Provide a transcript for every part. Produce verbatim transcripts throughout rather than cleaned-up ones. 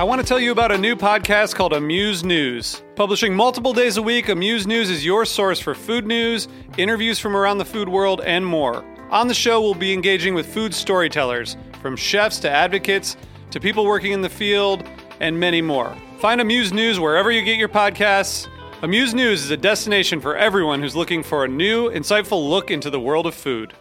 I want to tell you about a new podcast called Amuse News. Publishing multiple days a week, Amuse News is your source for food news, interviews from around the food world, and more. On the show, we'll be engaging with food storytellers, from chefs to advocates to people working in the field, and many more. Find Amuse News wherever you get your podcasts. Amuse News is a destination for everyone who's looking for a new, insightful look into the world of food.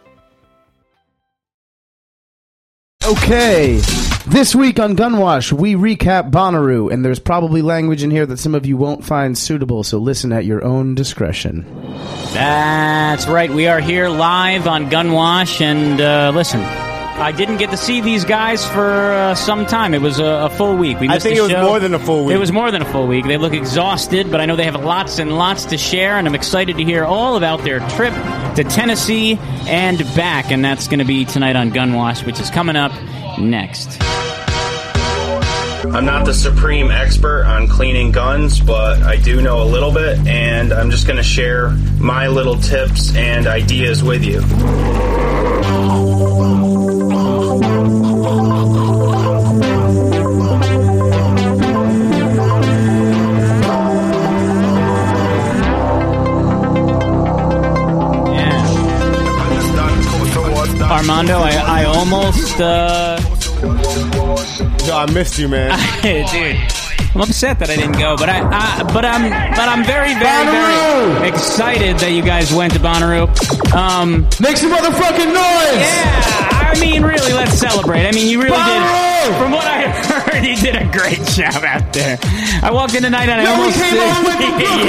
Okay, this week on Gunwash, we recap Bonnaroo, and there's probably language in here that some of you won't find suitable, so listen at your own discretion. That's right, we are here live on Gunwash, and uh, listen, I didn't get to see these guys for uh, some time. It was a, a full week. We missed I think the it was show. more than a full week. It was more than a full week. They look exhausted, but I know they have lots and lots to share, and I'm excited to hear all about their trip to Tennessee and back, and that's going to be tonight on Gunwash, which is coming up next. I'm not the supreme expert on cleaning guns, but I do know a little bit, and I'm just going to share my little tips and ideas with you. Armando, I, I almost, uh... Yo, I missed you, man. Dude, I'm upset that I didn't go, but I, I but I'm, but I'm very, very, Bonnaroo! very excited that you guys went to Bonnaroo. Um, Make some motherfucking noise! yeah, I mean, really, let's celebrate. I mean, you really Bonnaroo! did. From what I heard, you did a great job out there. I walked in tonight and I Yo, we almost came on with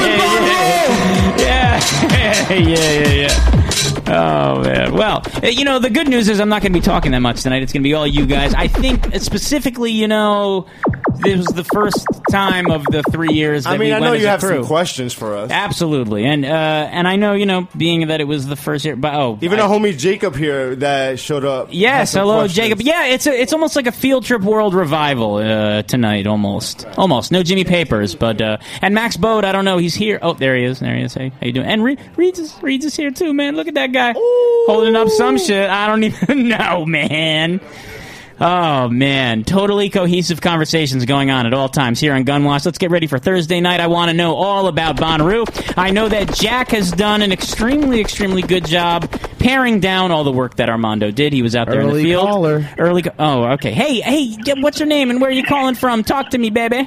the yeah, yeah, yeah, yeah, yeah, yeah. Oh, man. Well, you know, the good news is I'm not going to be talking that much tonight. It's going to be all you guys. I think specifically, you know, this was the first time of the three years that I mean, we I went know as you a have crew. some questions for us. Absolutely. And uh, and I know, you know, being that it was the first year, but oh. Even I, our homie Jacob here that showed up. had Yes, some hello, questions. Jacob. Yeah, it's a, it's almost like a field trip world revival uh, tonight, almost. Almost. No Jimmy Papers, but, uh, and Max Bode, I don't know, he's here. Oh, there he is. There he is. Hey, how you doing? And Re- Reeds, is, Reeds is here too, man. Look at that guy. Ooh. Holding up some shit. I don't even know, man. Oh, man. Totally cohesive conversations going on at all times here on Gunwash. Let's get ready for Thursday night. I want to know all about Bonnaroo. I know that Jack has done an extremely, extremely good job paring down all the work that Armando did. He was out there Early in the field. caller. Early co- Oh, okay. Hey, hey, what's your name and where are you calling from? Talk to me, baby.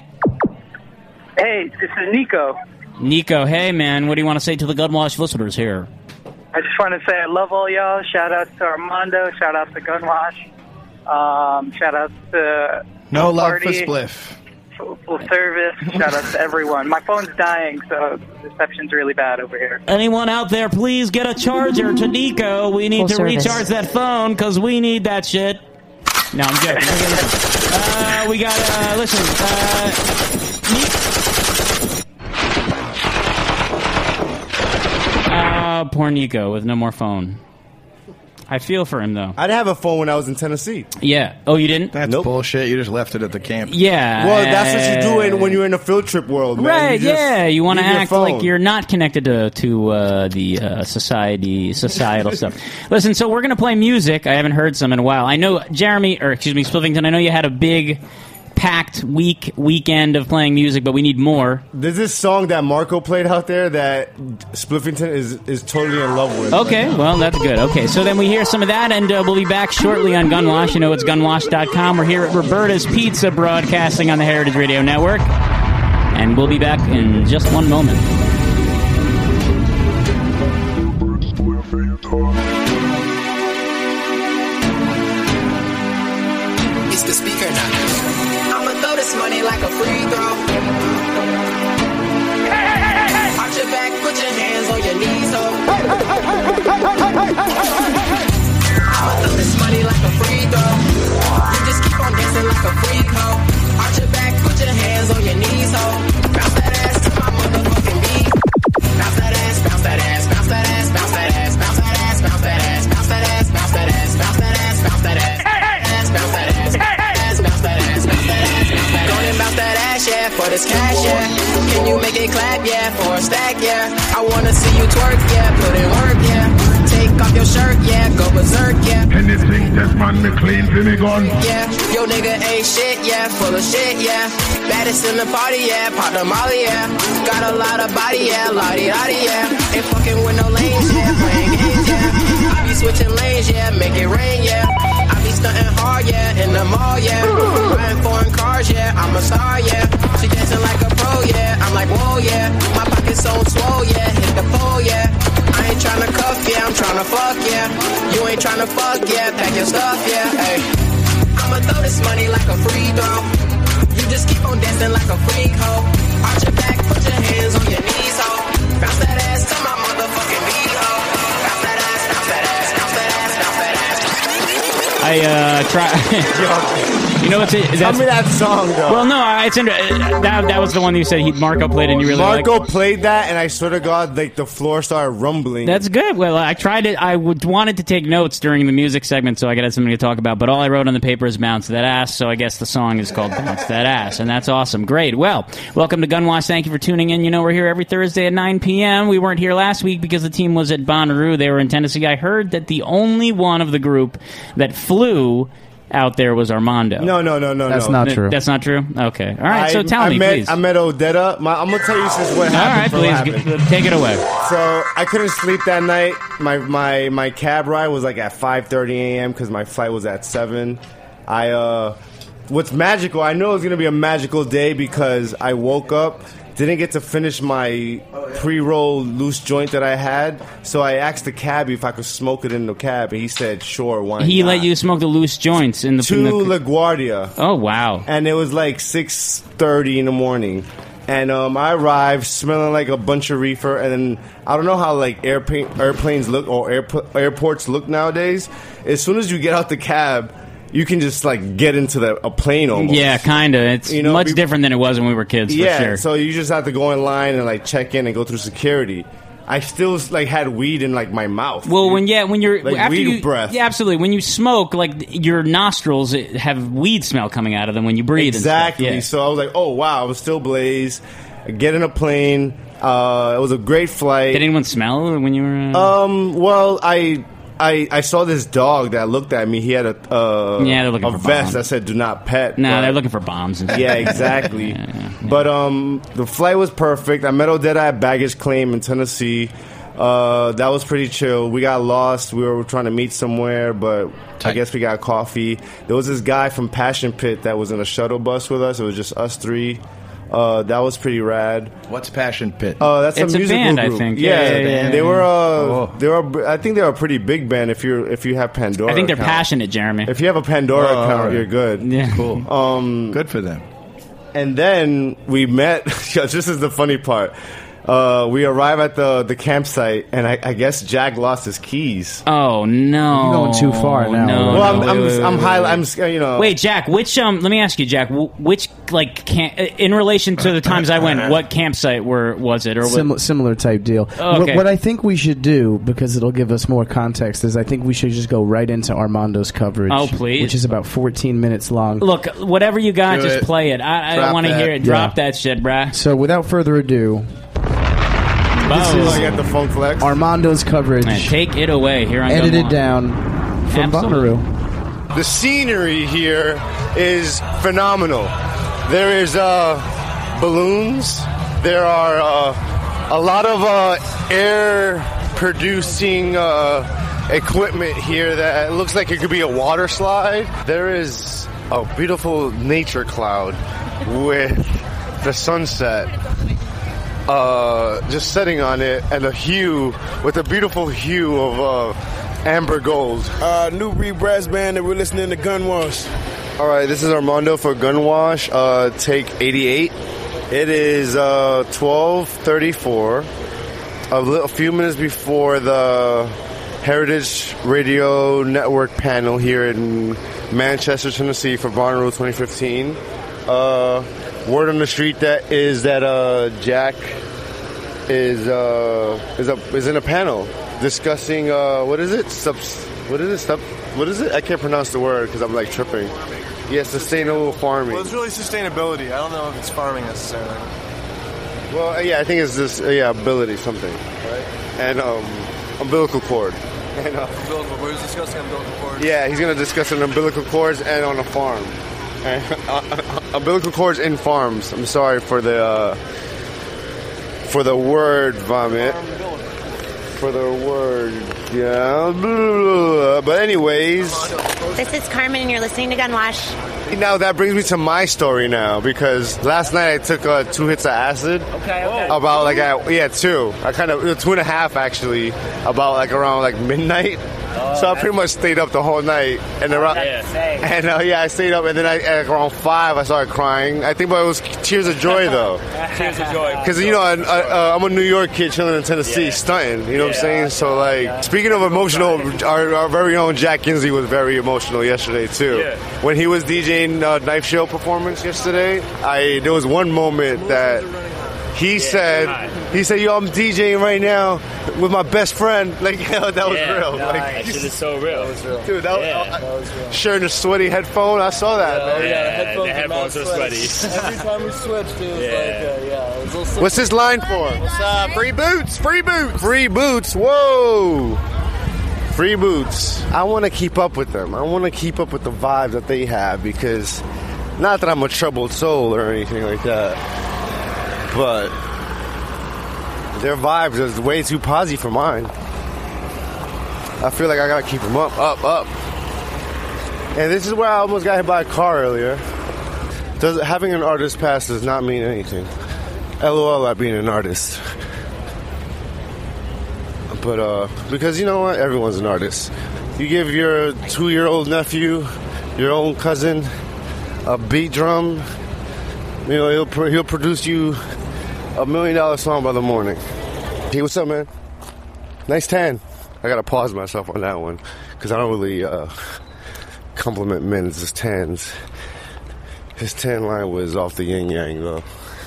Hey, this is Nico. Nico, hey, man. What do you want to say to the Gunwash listeners here? I just want to say I love all y'all. Shout out to Armando. Shout out to Gunwash. Um, shout out to No love Party, for Spliff. Full, full service. Shout out to everyone. My phone's dying, so the reception's really bad over here. Anyone out there, please get a charger to Nico. We need Full to service. recharge that phone because we need that shit. No, I'm joking. Okay, listen. Uh, we got, uh, listen, uh, Ni- uh, poor Nico with no more phone. I feel for him, though. I didn't have a phone when I was in Tennessee. Yeah. Oh, you didn't? That's Nope. bullshit. You just left it at the camp. Yeah. Well, that's what you do in, when you're in the field trip world, man. Right, You just yeah. You want to leave your act phone. like you're not connected to to uh, the uh, society, societal stuff. Listen, so we're going to play music. I haven't heard some in a while. I know, Jeremy, or excuse me, Spliffington, I know you had a big, packed week, weekend of playing music, but we need more. There's this song that Marco played out there that Spliffington is, is totally in love with. Okay, right well, that's good. Okay, so then we hear some of that, and uh, we'll be back shortly on Gunwash. You know, it's gunwash dot com. We're here at Roberta's Pizza, broadcasting on the Heritage Radio Network. And we'll be back in just one moment. It's the speaker now. I'ma throw this money like a free throw. Arch your back, put your hands on your knees, ho. I'ma throw this money like a free throw. You just keep on dancing like a freak, ho. Arch your back, put your hands on your knees, ho. Bounce that ass to my motherfucking beat. Bounce that ass, bounce that ass, bounce that ass, bounce that ass, bounce that ass, bounce that ass, bounce that ass, bounce that ass, bounce that ass, bounce that ass. Bounce that ass, bounce that ass, bounce that ass, bounce that ass. Go and bounce that ass, yeah, for this cash, yeah. Can you make it clap, yeah, for a stack, yeah. I wanna see you twerk, yeah, put in work, yeah. Take Take off your shirt, yeah, go berserk, yeah. Anything that man me clean for me gun. Yeah, yo nigga ain't shit, yeah, full of shit, yeah. Baddest in the party, yeah, pop the molly, yeah. Got a lot of body, yeah, lottie lottie, yeah. Ain't fucking with no lanes, yeah, playing games, yeah. I be switching lanes, yeah, make it rain, yeah. I be stunting hard, yeah, in the mall, yeah. Riding foreign cars, yeah, I'm a star, yeah. She dancing like a pro, yeah, I'm like, whoa, yeah. My pocket's so swole, yeah, hit the pole, yeah. I ain't tryna cuff, yeah, I'm tryna fuck, yeah. You ain't tryna fuck, yeah, pack your stuff, yeah, hey. I'ma throw this money like a free throw. You just keep on dancing like a freak, ho. Arch your back, put your hands on your knees, ho. Bounce that ass to my motherfucking beat, ho. Bounce that ass, bounce that ass, bounce that ass, bounce that ass. I uh try. You know what's it? Tell me that song though. Well, no, I- it's in, uh, that. That was the one you said he Marco played and you really Marco liked. played that, and I swear to God, like the floor started rumbling. That's good. Well, I tried it. I would, wanted to take notes during the music segment so I could have something to talk about, but all I wrote on the paper is "Bounce That Ass," so I guess the song is called "Bounce That Ass," and that's awesome. Great. Well, welcome to Gunwash. Thank you for tuning in. You know we're here every Thursday at nine p.m. We weren't here last week because the team was at Bonnaroo. They were in Tennessee. I heard that the only one of the group that flew out there was Armando. No, no, no, no, That's no. not true. That's not true? Okay. All right, so I- tell I me, met, please. I met Odetta. My, I'm gonna tell you since what All right, happened. from what please, happened. g- take it away. So I couldn't sleep that night. My my my cab ride was like at five thirty a.m. because my flight was at seven. I uh, what's magical? I know it's gonna be a magical day because I woke up, didn't get to finish my pre-roll loose joint that I had, so I asked the cabbie if I could smoke it in the cab, and he said sure. Why He not? let you smoke the loose joints in the... to in the LaGuardia. oh, wow. And it was like six thirty in the morning. And um, I arrived smelling like a bunch of reefer. And then I don't know how like airplane, airplanes look or airpo- airports look nowadays. As soon as you get out the cab, you can just like get into the, a plane almost. Yeah, kind of. It's You know, much be- different than it was when we were kids, for Yeah, sure. so you just have to go in line and like check in and go through security. I still like had weed in like my mouth. Well, dude. when yeah, when you're Like after weed you, breath. yeah, absolutely. When you smoke, like your nostrils have weed smell coming out of them when you breathe. Exactly. And stuff. So I was like, oh wow, I was still blazed. I get in a plane. Uh, it was a great flight. Yeah. Did anyone smell when you were? Uh... Um. Well, I, I, I saw this dog that looked at me. He had a, uh, Yeah, they're looking a for vest bombs. that said "Do not pet." no, but- they're looking for bombs. And stuff. Yeah, exactly. Yeah, yeah, yeah. But um, the flight was perfect. I met Odetta at baggage claim in Tennessee. Uh, that was pretty chill. We got lost. We were trying to meet somewhere, but I Tight. guess we got coffee. There was this guy from Passion Pit that was in a shuttle bus with us. It was just us three. Uh, that was pretty rad. What's Passion Pit? Uh, that's It's a a musical band, I group. think. Yeah, Yeah, yeah, yeah, they yeah. were. Uh, Oh. they were. I think they're a pretty big band. If you're, if you have Pandora, I think they're account. passionate, Jeremy. If you have a Pandora Oh, account, alright. you're good. yeah. Cool. Um, Good for them. and then we met. This is the funny part. Uh, we arrive at the, the campsite, and I, I guess Jack lost his keys. Oh no! You're going too far now. No, Well, I'm, no, I'm, wait, wait, I'm wait, high. wait. I'm, s- you know. Wait, Jack. Which um? Let me ask you, Jack. wh- Which like camp in relation to the times I went? What campsite were was it or what? Sim- similar type deal. Oh, okay. What, what I think we should do, because it'll give us more context, is I think we should just go right into Armando's coverage. Oh, please. Which is about fourteen minutes long. Look, whatever you got, Do just it. play it. I, I Drop want to that. hear it. Drop Yeah. that shit, bruh. So without further ado, This Boom. is I got the funk flex. Armando's coverage, Man, take it away here on edited Gunwash. down from Absolutely. Bonnaroo. The scenery here is phenomenal. There is uh, balloons. There are uh, a lot of uh, air producing uh, equipment here that looks like it could be a water slide. There is a beautiful nature cloud with the sunset uh, just setting on it, and a hue with a beautiful hue of uh, amber gold. Uh, new Breed Brass Band, and we're listening to Gunwash. All right, this is Armando for Gunwash, uh, take eighty-eight. It is uh, twelve thirty-four, a, li- a few minutes before the Heritage Radio Network panel here in Manchester, Tennessee for Bonnaroo twenty fifteen. Uh, word on the street that is that uh, Jack is uh, is a, is in a panel discussing uh, what is it? Subs- what is it? Sub- what is it? I can't pronounce the word because I'm like tripping. Yeah, sustainable farming. Well, it's really sustainability. I don't know if it's farming necessarily. Well, yeah, I think it's this, uh, yeah, ability something, right? And um, umbilical cord. I know. Umbilical, we're discussing umbilical cords. Yeah, he's going to discuss an umbilical cords and on a farm. uh, umbilical cords in farms. I'm sorry for the uh, for the word vomit. For the word, yeah. But anyways, this is Carmen, and you're listening to Gunwash. Now that brings me to my story now, because last night I took uh, two hits of acid. Okay, okay. About like I, yeah two. I kind of two and a half actually. About like around like midnight. Oh, so I pretty much stayed up the whole night, and around, yeah. and uh, yeah, I stayed up, and then I at around five I started crying. I think, but it was tears of joy though. Tears of joy. Because you know I, I, uh, I'm a New York kid chilling in Tennessee, Yeah. stunting. You know Yeah. what I'm saying? So like, speaking of emotional, our, our very own Jack Kinsey was very emotional yesterday too. Yeah. When he was DJing uh, Knife Show performance yesterday, I there was one moment that. He said, he said, yo, I'm DJing right now with my best friend. Like, yo, that was Yeah, real. nice. Like, That shit is so real. That was real. Dude, that, Yeah. was, uh, That was real. sharing a sweaty headphone, I saw that, man. Yeah, Yeah, the headphones are are mad sweaty. Every time we switched, it was Yeah. like, uh, yeah, it was a little What's this line for? What's uh, free boots, free boots, free boots. Whoa, free boots. I want to keep up with them. I want to keep up with the vibe that they have, because not that I'm a troubled soul or anything like that, but their vibes is way too posy for mine. I feel like I gotta keep them up, up, up. And this is where I almost got hit by a car earlier. Does having an artist pass does not mean anything. L O L at being an artist. But uh, because you know what, everyone's an artist. You give your two-year-old nephew, your own cousin, a beat drum, you know, he'll pro- he'll produce you a million dollar song by the morning. Hey, what's up, man? Nice tan. I gotta pause myself on that one, because I don't really uh, compliment men's tans. His tan line was off the yin yang though.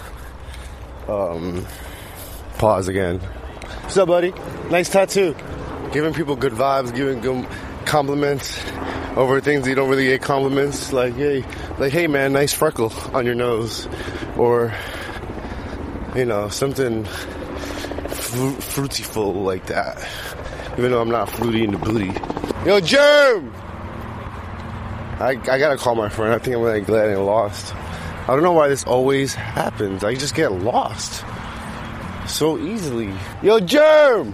Um, pause again. What's up, buddy? Nice tattoo. Giving people good vibes, giving them compliments over things you don't really get compliments. Like, hey, like, hey, man, nice freckle on your nose, or you know, something fru- fruityful like that. Even though I'm not fruity in the booty. Yo, Germ! I, I gotta call my friend. I think I'm really glad I ain't lost. I don't know why this always happens. I just get lost so easily. Yo, Germ!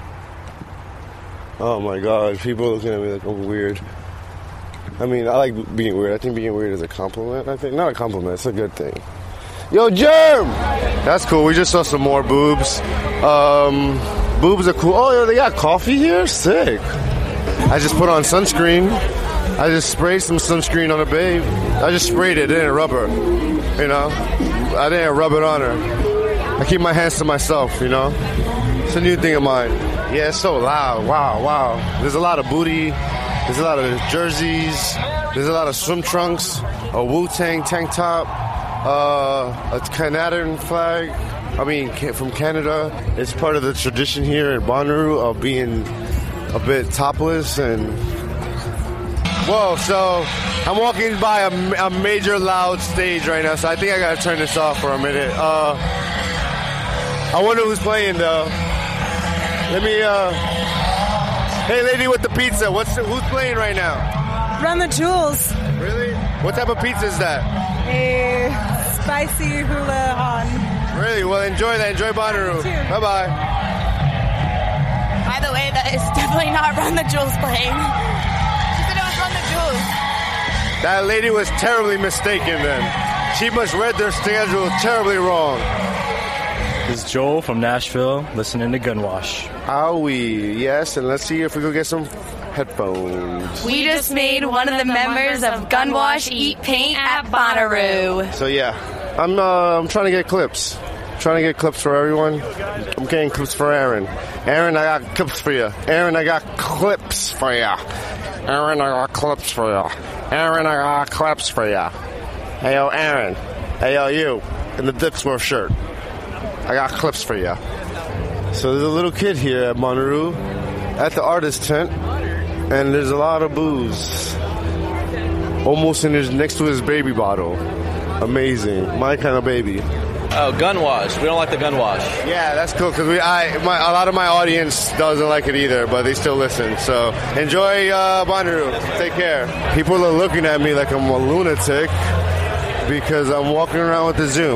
Oh my god, people are looking at me like I'm weird. I mean, I like being weird. I think being weird is a compliment. I think not a compliment. It's a good thing. Yo, Germ! That's cool. We just saw some more boobs. Um, boobs are cool. Oh, yeah, they got coffee here? Sick. I just put on sunscreen. I just sprayed some sunscreen on a babe. I just sprayed it. I didn't rub her. You know? I didn't rub it on her. I keep my hands to myself, you know? It's a new thing of mine. Yeah, it's so loud. Wow, wow. There's a lot of booty. There's a lot of jerseys. There's a lot of swim trunks. A Wu-Tang tank top. Uh, a Canadian flag. I mean, from Canada. It's part of the tradition here in Bonnaroo of being a bit topless. And whoa, so I'm walking by a, a major loud stage right now, so I think I gotta turn this off for a minute. Uh, I wonder who's playing though. Let me. Uh, hey, lady with the pizza, what's the, who's playing right now? Run the Jewels. Really? What type of pizza is that? A spicy hula on. Really? Well, enjoy that. Enjoy Bonnaroo. Bye bye. By the way, that is definitely not Run the Jewels playing. She said it was Run the Jewels. That lady was terribly mistaken then. She must read their schedule terribly wrong. This is Joel from Nashville, listening to Gunwash. Owie, yes, and let's see if we can get some headphones. We just made one of the members of Gunwash eat paint at Bonnaroo. So yeah, I'm uh, I'm trying to get clips. Trying to get clips for everyone. I'm getting clips for Aaron. Aaron, I got clips for you. Aaron, I got clips for you. Aaron, I got clips for you. Aaron, I got clips for you. Hey yo, Aaron. Hey yo, you in the Dipsworth shirt. I got clips for you. So there's a little kid here at Bonnaroo, at the artist tent, and there's a lot of booze. Almost in his next to his baby bottle. Amazing. My kind of baby. Oh, gun wash. We don't like the gun wash. Yeah, that's cool because we, I, my, a lot of my audience doesn't like it either, but they still listen. So enjoy uh, Bonnaroo. Take care. People are looking at me like I'm a lunatic because I'm walking around with the Zoom.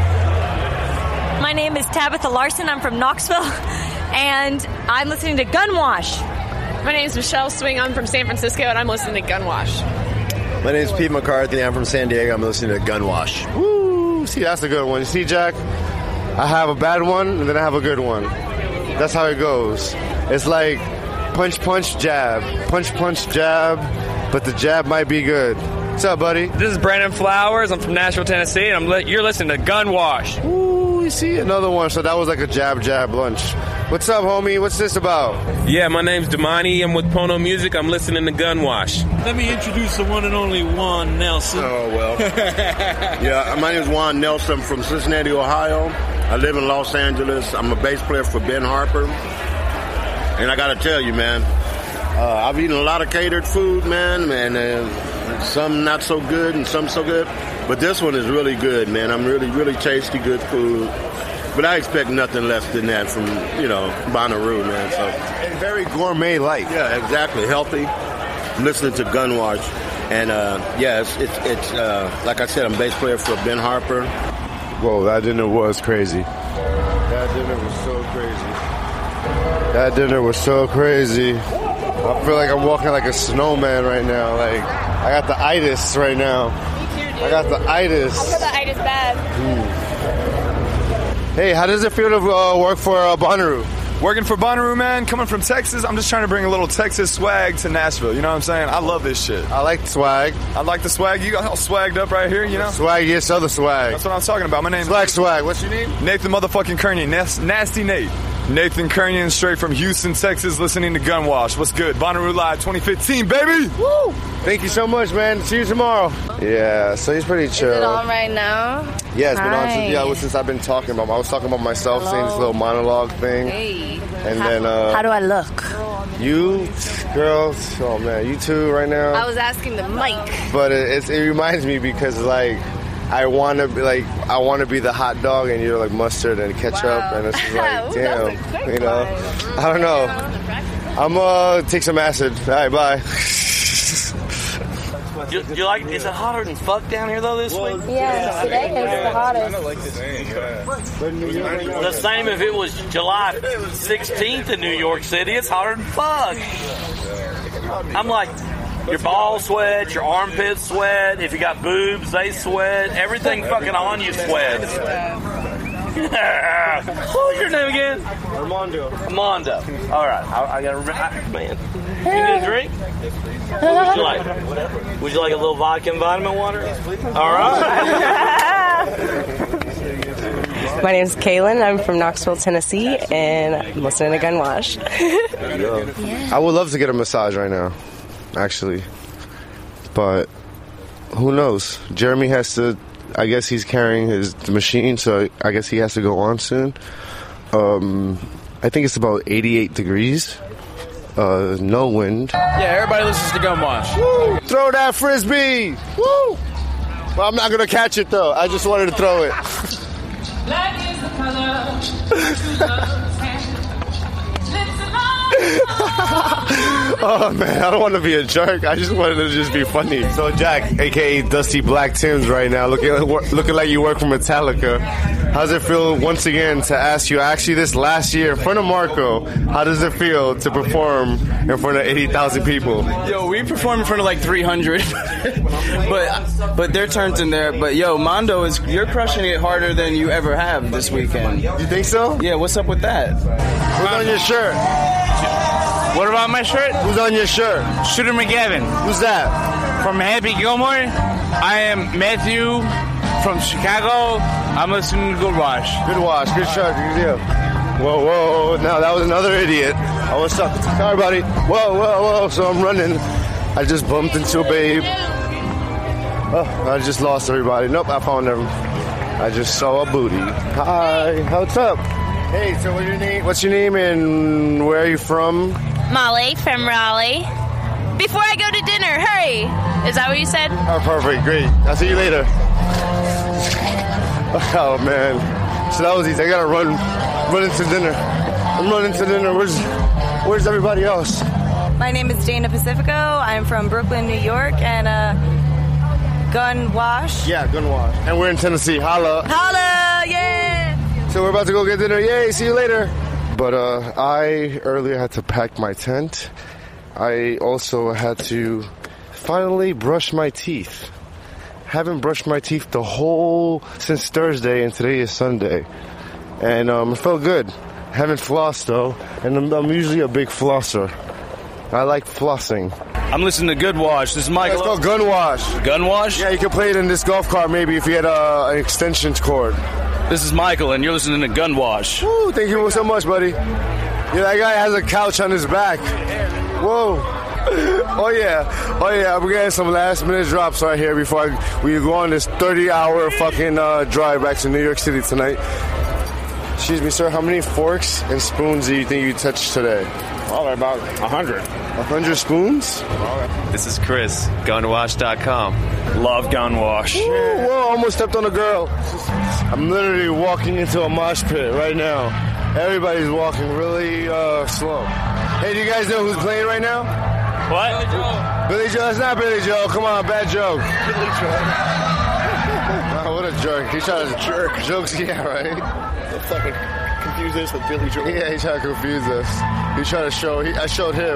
My name is Tabitha Larson. I'm from Knoxville, and I'm listening to Gunwash. My name is Michelle Swing. I'm from San Francisco, and I'm listening to Gunwash. My name is Pete McCarthy. I'm from San Diego. I'm listening to Gunwash. Woo! See, that's a good one. You see, Jack? I have a bad one, and then I have a good one. That's how it goes. It's like punch, punch, jab. Punch, punch, jab, but the jab might be good. What's up, buddy? This is Brandon Flowers. I'm from Nashville, Tennessee, and I'm li- you're listening to Gunwash. Ooh, you see? Another one. So that was like a jab, jab lunch. What's up, homie? What's this about? Yeah, my name's Damani. I'm with Pono Music. I'm listening to Gunwash. Let me introduce the one and only Juan Nelson. Oh, well. Yeah, my name is Juan Nelson. I'm from Cincinnati, Ohio. I live in Los Angeles. I'm a bass player for Ben Harper. And I got to tell you, man, uh, I've eaten a lot of catered food, man, and uh, some not so good and some so good. But this one is really good, man. I'm really, really tasty, good food. But I expect nothing less than that from, you know, Bonnaroo, man. So and very gourmet-like. Yeah, exactly. Healthy. I'm listening to Gunwash. And, uh, yeah, it's, it's, it's uh, like I said, I'm bass player for Ben Harper. Whoa, that dinner was crazy. That dinner was so crazy. That dinner was so crazy. I feel like I'm walking like a snowman right now. Like, I got the itis right now. Me too, dude. I got the itis. I got the itis bad. Mm. Hey, how does it feel to uh, work for uh, Bonnaroo? Working for Bonnaroo, man, coming from Texas, I'm just trying to bring a little Texas swag to Nashville. You know what I'm saying? I love this shit. I like swag. I like the swag. You got all swagged up right here, you know? Swag, yes, other swag. That's what I'm talking about. My name swag, is swag. What's your name? Nathan motherfucking Kernion. Nas- Nasty Nate. Nathan Kernion, straight from Houston, Texas, listening to Gunwash. What's good? Bonnaroo Live twenty fifteen, baby! Woo! Thank you so much, man. See you tomorrow. Yeah, so he's pretty chill. Is it on right now? Yeah, it's been Hi. on since, yeah, well, since I've been talking about I was talking about myself, Hello. saying this little monologue thing. Hey. And how, then, uh... how do I look? You, girls, oh man, you two right now. I was asking the mic. But it, it's, it reminds me because, like, I want to be like I want to be the hot dog, and you're like mustard and ketchup, Wow. and it's just like, Ooh, damn, that was a quick you know. one. I don't know. I'm uh take some acid. All right, bye. You, you like? Is it hotter than fuck down here though this week? Yeah, today is the hottest. The same if it was July sixteenth in New York City. It's hotter than fuck. I'm like, your balls sweat, your armpits sweat. If you got boobs, they sweat. Everything fucking on you sweats. What's your name again? Armando. Armando. All right, I, I gotta remember. Man, you need a drink? What would you like? Would you like a little vodka and vitamin water? All right. My name's Kaylin. I'm from Knoxville, Tennessee, and I'm listening to Gunwash. I would love to get a massage right now, actually, but who knows? Jeremy has to. I guess he's carrying his the machine, so I guess he has to go on soon. Um, I think it's about eighty-eight degrees. Uh, no wind. Yeah, everybody listens to Gunwash. Woo! Throw that frisbee! Woo! Well, I'm not gonna catch it though. I just wanted to throw it. Black is the color of true love's hand. Oh man, I don't want to be a jerk. I just wanted to just be funny. So Jack, aka Dusty Black Tims, right now, looking looking like you work for Metallica. How's it feel once again to ask you? Actually, this last year in front of Marco, how does it feel to perform in front of eighty thousand people? Yo, we perform in front of like three hundred, but but their turns in there. But yo, Mondo is you're crushing it harder than you ever have this weekend. You think so? Yeah. What's up with that? Who's on your shirt? What about my shirt? Who's on your shirt? Shooter McGavin. Who's that? From Happy Gilmore. I am Matthew from Chicago. I'm listening to Good Wash. Good Wash. Good shirt. Good deal. Whoa, whoa. Now that was another idiot. Oh, what's up? Sorry, buddy. Whoa, whoa, whoa. So I'm running. I just bumped into a babe. Oh, I just lost everybody. Nope, I found them. I just saw a booty. Hi. What's up? Hey, so what's your name? What's your name and where are you from? Molly from Raleigh. Before I go to dinner, hurry. Is that what you said? Oh, perfect. Great. I'll see you later. Oh man, so that was easy. I gotta run, run into dinner. I'm running to dinner. Where's, where's everybody else? My name is Dana Pacifico. I'm from Brooklyn, New York, and uh, Gun Wash. Yeah, Gun Wash. And we're in Tennessee. Holla. Holla, yeah. So we're about to go get dinner. Yay! See you later. But uh, I earlier had to pack my tent. I also had to finally brush my teeth. Haven't brushed my teeth the whole since Thursday, and today is Sunday, and um, it felt good. Haven't flossed though, and I'm, I'm usually a big flosser. I like flossing. I'm listening to Good Wash. This is Michael. It's called Gun Wash. Gun Wash? Yeah, you can play it in this golf cart maybe if you had uh, an extension cord. This is Michael, and you're listening to Gun Wash. Woo, thank you so much, buddy. Yeah, that guy has a couch on his back. Whoa. Oh, yeah. Oh, yeah. We're getting some last-minute drops right here before I, we go on this thirty-hour fucking uh, drive back to New York City tonight. Excuse me, sir. How many forks and spoons do you think you touched today? Well, about a hundred. A hundred spoons? This is Chris, gun wash dot com. Love Gun Wash. Whoa, whoa, almost stepped on a girl. I'm literally walking into a mosh pit right now. Everybody's walking really uh, slow. Hey, do you guys know who's playing right now? What? Billy Joel. Billy Joel. It's not Billy Joel. Come on, bad joke. Billy Joel. Oh, what a jerk. He's trying to jerk. Jokes, yeah, right? Fucking confuse this with Billy Joel. Yeah, he's trying to confuse us. He's trying to show. He, I showed him.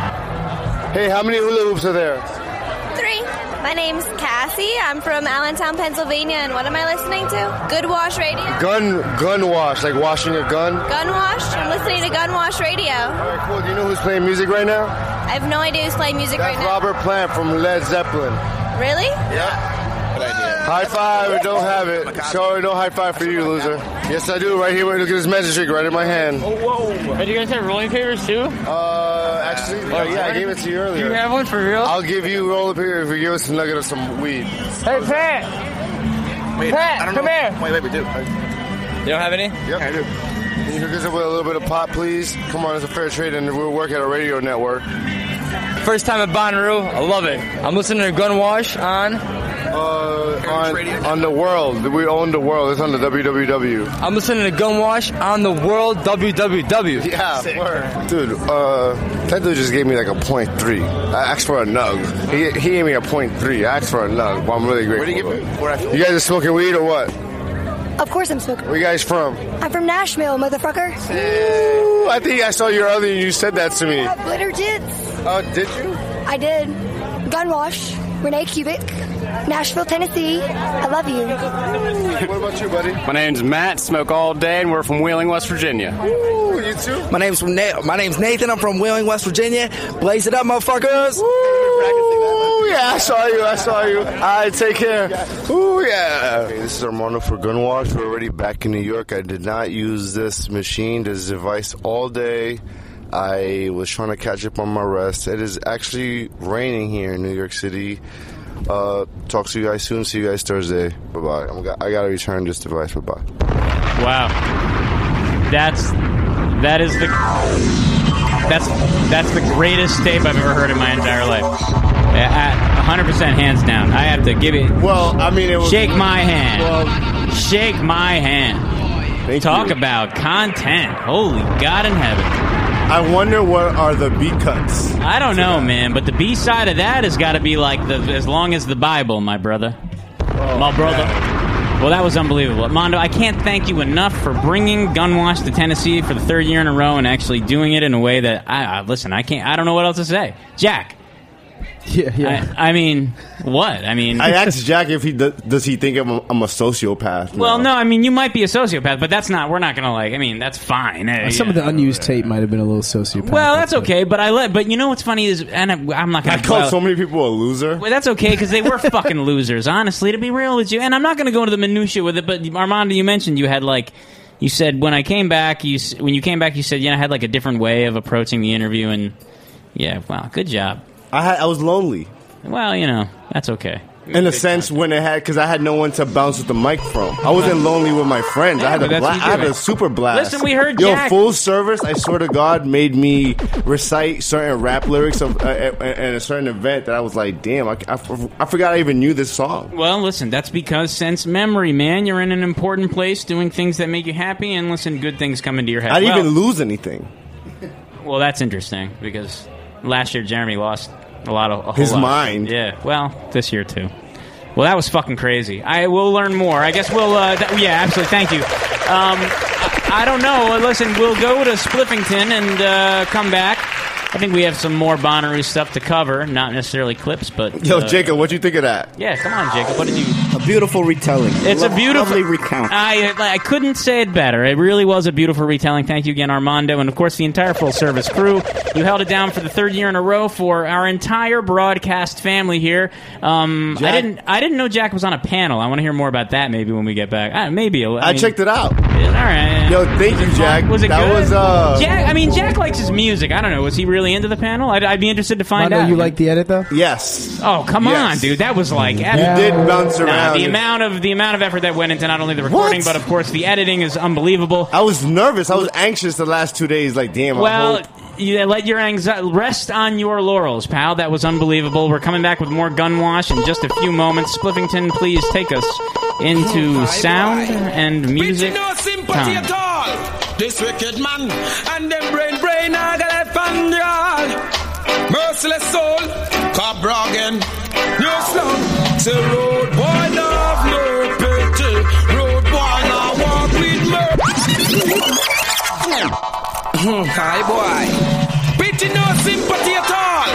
Hey, how many hula hoops are there? Three. My name's Cassie. I'm from Allentown, Pennsylvania, and what am I listening to? Good Wash Radio. Gun, gun wash, like washing a gun. Gun Wash. I'm listening to Gun Wash Radio. All right, cool. Do you know who's playing music right now? I have no idea who's playing music That's right now. Robert Plant from Led Zeppelin. Really? Yeah. Good idea. High five. I don't have it. Sorry, no high five for you, loser. Yes, I do. Right here. Look at this magic trick right in my hand. Oh, whoa. Hey, do you guys have rolling papers too? Uh, actually, oh, yeah, I gave it to you earlier. You have one for real? I'll give you rolling paper if you give us a nugget of some weed. Hey, Pat. Wait, Pat, I don't come know. here. Wait, wait, we do. You don't have any? Yep, I do. Can you hook us up with a little bit of pot, please? Come on, it's a fair trade, and we'll work at a radio network. First time at Bonnaroo. I love it. I'm listening to Gun Wash on... Uh, on, on the world. We own the world. It's on the W W W. I'm listening to Gun Wash on the world W W W. Yeah, word. Dude, uh, that dude just gave me like a point three. I asked for a nug. He, he gave me a point three. I asked for a nug. Well, I'm really grateful. What do you give me? You guys are smoking weed or what? Of course I'm smoking. Where you guys from? I'm from Nashville, motherfucker. Ooh, I think I saw you earlier and you said that to me. I have glitter tits. Oh, did you? I did. Gun Wash, Renee Cubic, Nashville, Tennessee. I love you. What about you, buddy? My name's Matt, smoke all day, and we're from Wheeling, West Virginia. Ooh, you too? My name's from Na- My name's Nathan. I'm from Wheeling, West Virginia. Blaze it up, motherfuckers. Ooh, yeah, I saw you. I saw you. All right, take care. Ooh, yeah. Okay, this is Armando for Gun Wash. We're already back in New York. I did not use this machine, this device all day. I was trying to catch up on my rest. It is actually raining here in New York City. Uh, talk to you guys soon. See you guys Thursday. Bye-bye. I'm got, I got to return this device. Bye-bye. Wow. That's, that is the, that's, that's the greatest tape I've ever heard in my entire life. At one hundred percent hands down. I have to give it. Well, I mean, it was. Shake my hand. Well, Shake my hand. Thank Talk you. about content. Holy God in heaven. I wonder what are the B cuts. I don't know, man, but the B side of that has got to be like the as long as the Bible, my brother. Oh, my brother. man. Well, that was unbelievable. Mondo, I can't thank you enough for bringing Gun Wash to Tennessee for the third year in a row and actually doing it in a way that I, I listen, I can't I don't know what else to say. Jack. Yeah, yeah. I, I mean, what? I mean, I asked Jack if he does, does he think I'm a, I'm a sociopath. Well, no, I mean, you might be a sociopath, but that's not. We're not gonna like. I mean, that's fine. Uh, some of the unused tape might have been a little sociopath. Well, that's okay, but I let. But you know what's funny is, and I, I'm not gonna. I called well, so many people a loser. Well, that's okay because they were fucking losers. Honestly, to be real with you, and I'm not gonna go into the minutia with it. But Armando, you mentioned you had like. You said when I came back, you when you came back, you said, yeah, I had like a different way of approaching the interview, and yeah, wow, good job. I had I was lonely. Well, you know, that's okay. In a sense, when it had, because I had no one to bounce with the mic from. I wasn't lonely with my friends. Yeah, I had a but that's bla- what you I had do. a super blast. Listen, we heard Yo, Jack- full service. I swear to God, made me recite certain rap lyrics of uh, at, at a certain event that I was like, damn, I, I, I forgot I even knew this song. Well, listen, that's because sense memory, man. You're in an important place doing things that make you happy, and listen, good things come into your head. I didn't well, even lose anything. Well, that's interesting because last year Jeremy lost a lot of a whole His lot. mind. Yeah. Well, this year too. Well, that was fucking crazy. I will learn more. I guess we'll. Uh, th- yeah, absolutely. Thank you. Um, I, I don't know. Listen, we'll go to Spliffington and uh, come back. I think we have some more Bonnaroo stuff to cover. Not necessarily clips, but Yo, uh, Jacob, what'd you think of that? Yeah, come on, Jacob. What did you? A beautiful retelling. It's Lo- a beautiful lovely recount. I I couldn't say it better. It really was a beautiful retelling. Thank you again, Armando, and of course the entire full service crew. You held it down for the third year in a row for our entire broadcast family here. Um, I Jack- didn't I didn't know Jack was on a panel. I want to hear more about that maybe when we get back. Uh, maybe I, I mean, checked it out. All right. Yo, thank you, Jack. Was it that good? was uh. Jack, I mean, Jack likes his music. I don't know. Was he really into the panel? I'd, I'd be interested to find Mondo, out. you like the edit though? Yes. Oh, come Yes. on, dude. That was like... You did bounce Nah, around. the amount of the amount of effort that went into not only the recording, What? but of course the editing is unbelievable. I was nervous. I was anxious the last two days. Like, damn. I Well, hope- you let your anxiety rest on your laurels, pal. That was unbelievable. We're coming back with more Gunwash in just a few moments. Spliffington, please take us into sound and music no sympathy time. at all. This wicked man and them brain brain I got left on the all. Merciless soul, Cabragan, no slum. Say road boy love no pity. Road boy now walk with mercy. Hi boy, pity no sympathy at all.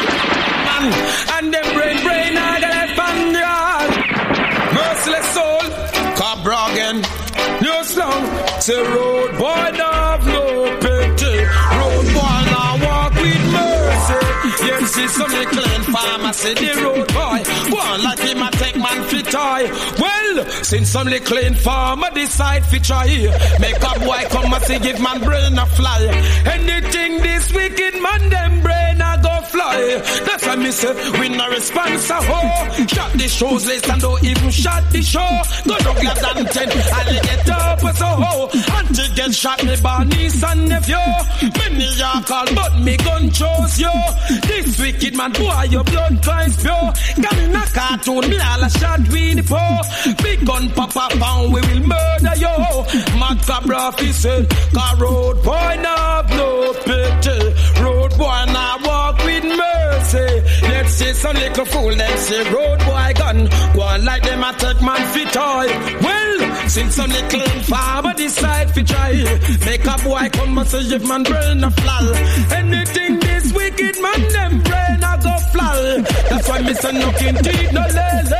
Man and them brain brain I got left on the all. Merciless soul, Cabragan, no slum. Say road boy love no pity. Road boy now walk with mercy. Yes, see some little in pharmacy, the road boy. One like him a take man fit toy. Well, since some little in farmer decide fit try, make a boy come and see give man brain a fly. Anything this wicked man them brain a go fly. That's why me say we no response a ho. Shot the shows list and don't even shot the show. Go to glad than ten, I'll get up so ho. Until get shot me by niece and nephew. Many ya call but me gun chose yo. This wicked man boy your blood cries pure. Come in a cartoon me all a shot with the paw. Big gun pop up and we will murder yo. Mad cabra fi said, cause road boy now have no pity. Road boy now walk with mercy. Let's see some little fool them say road boy gun. Go on like them a take man fi toy. Well, since some little farmer decide fi try, make a boy come and say if man brain a fly. Anything this wicked man them brain a go fly. That's why me say looking deep no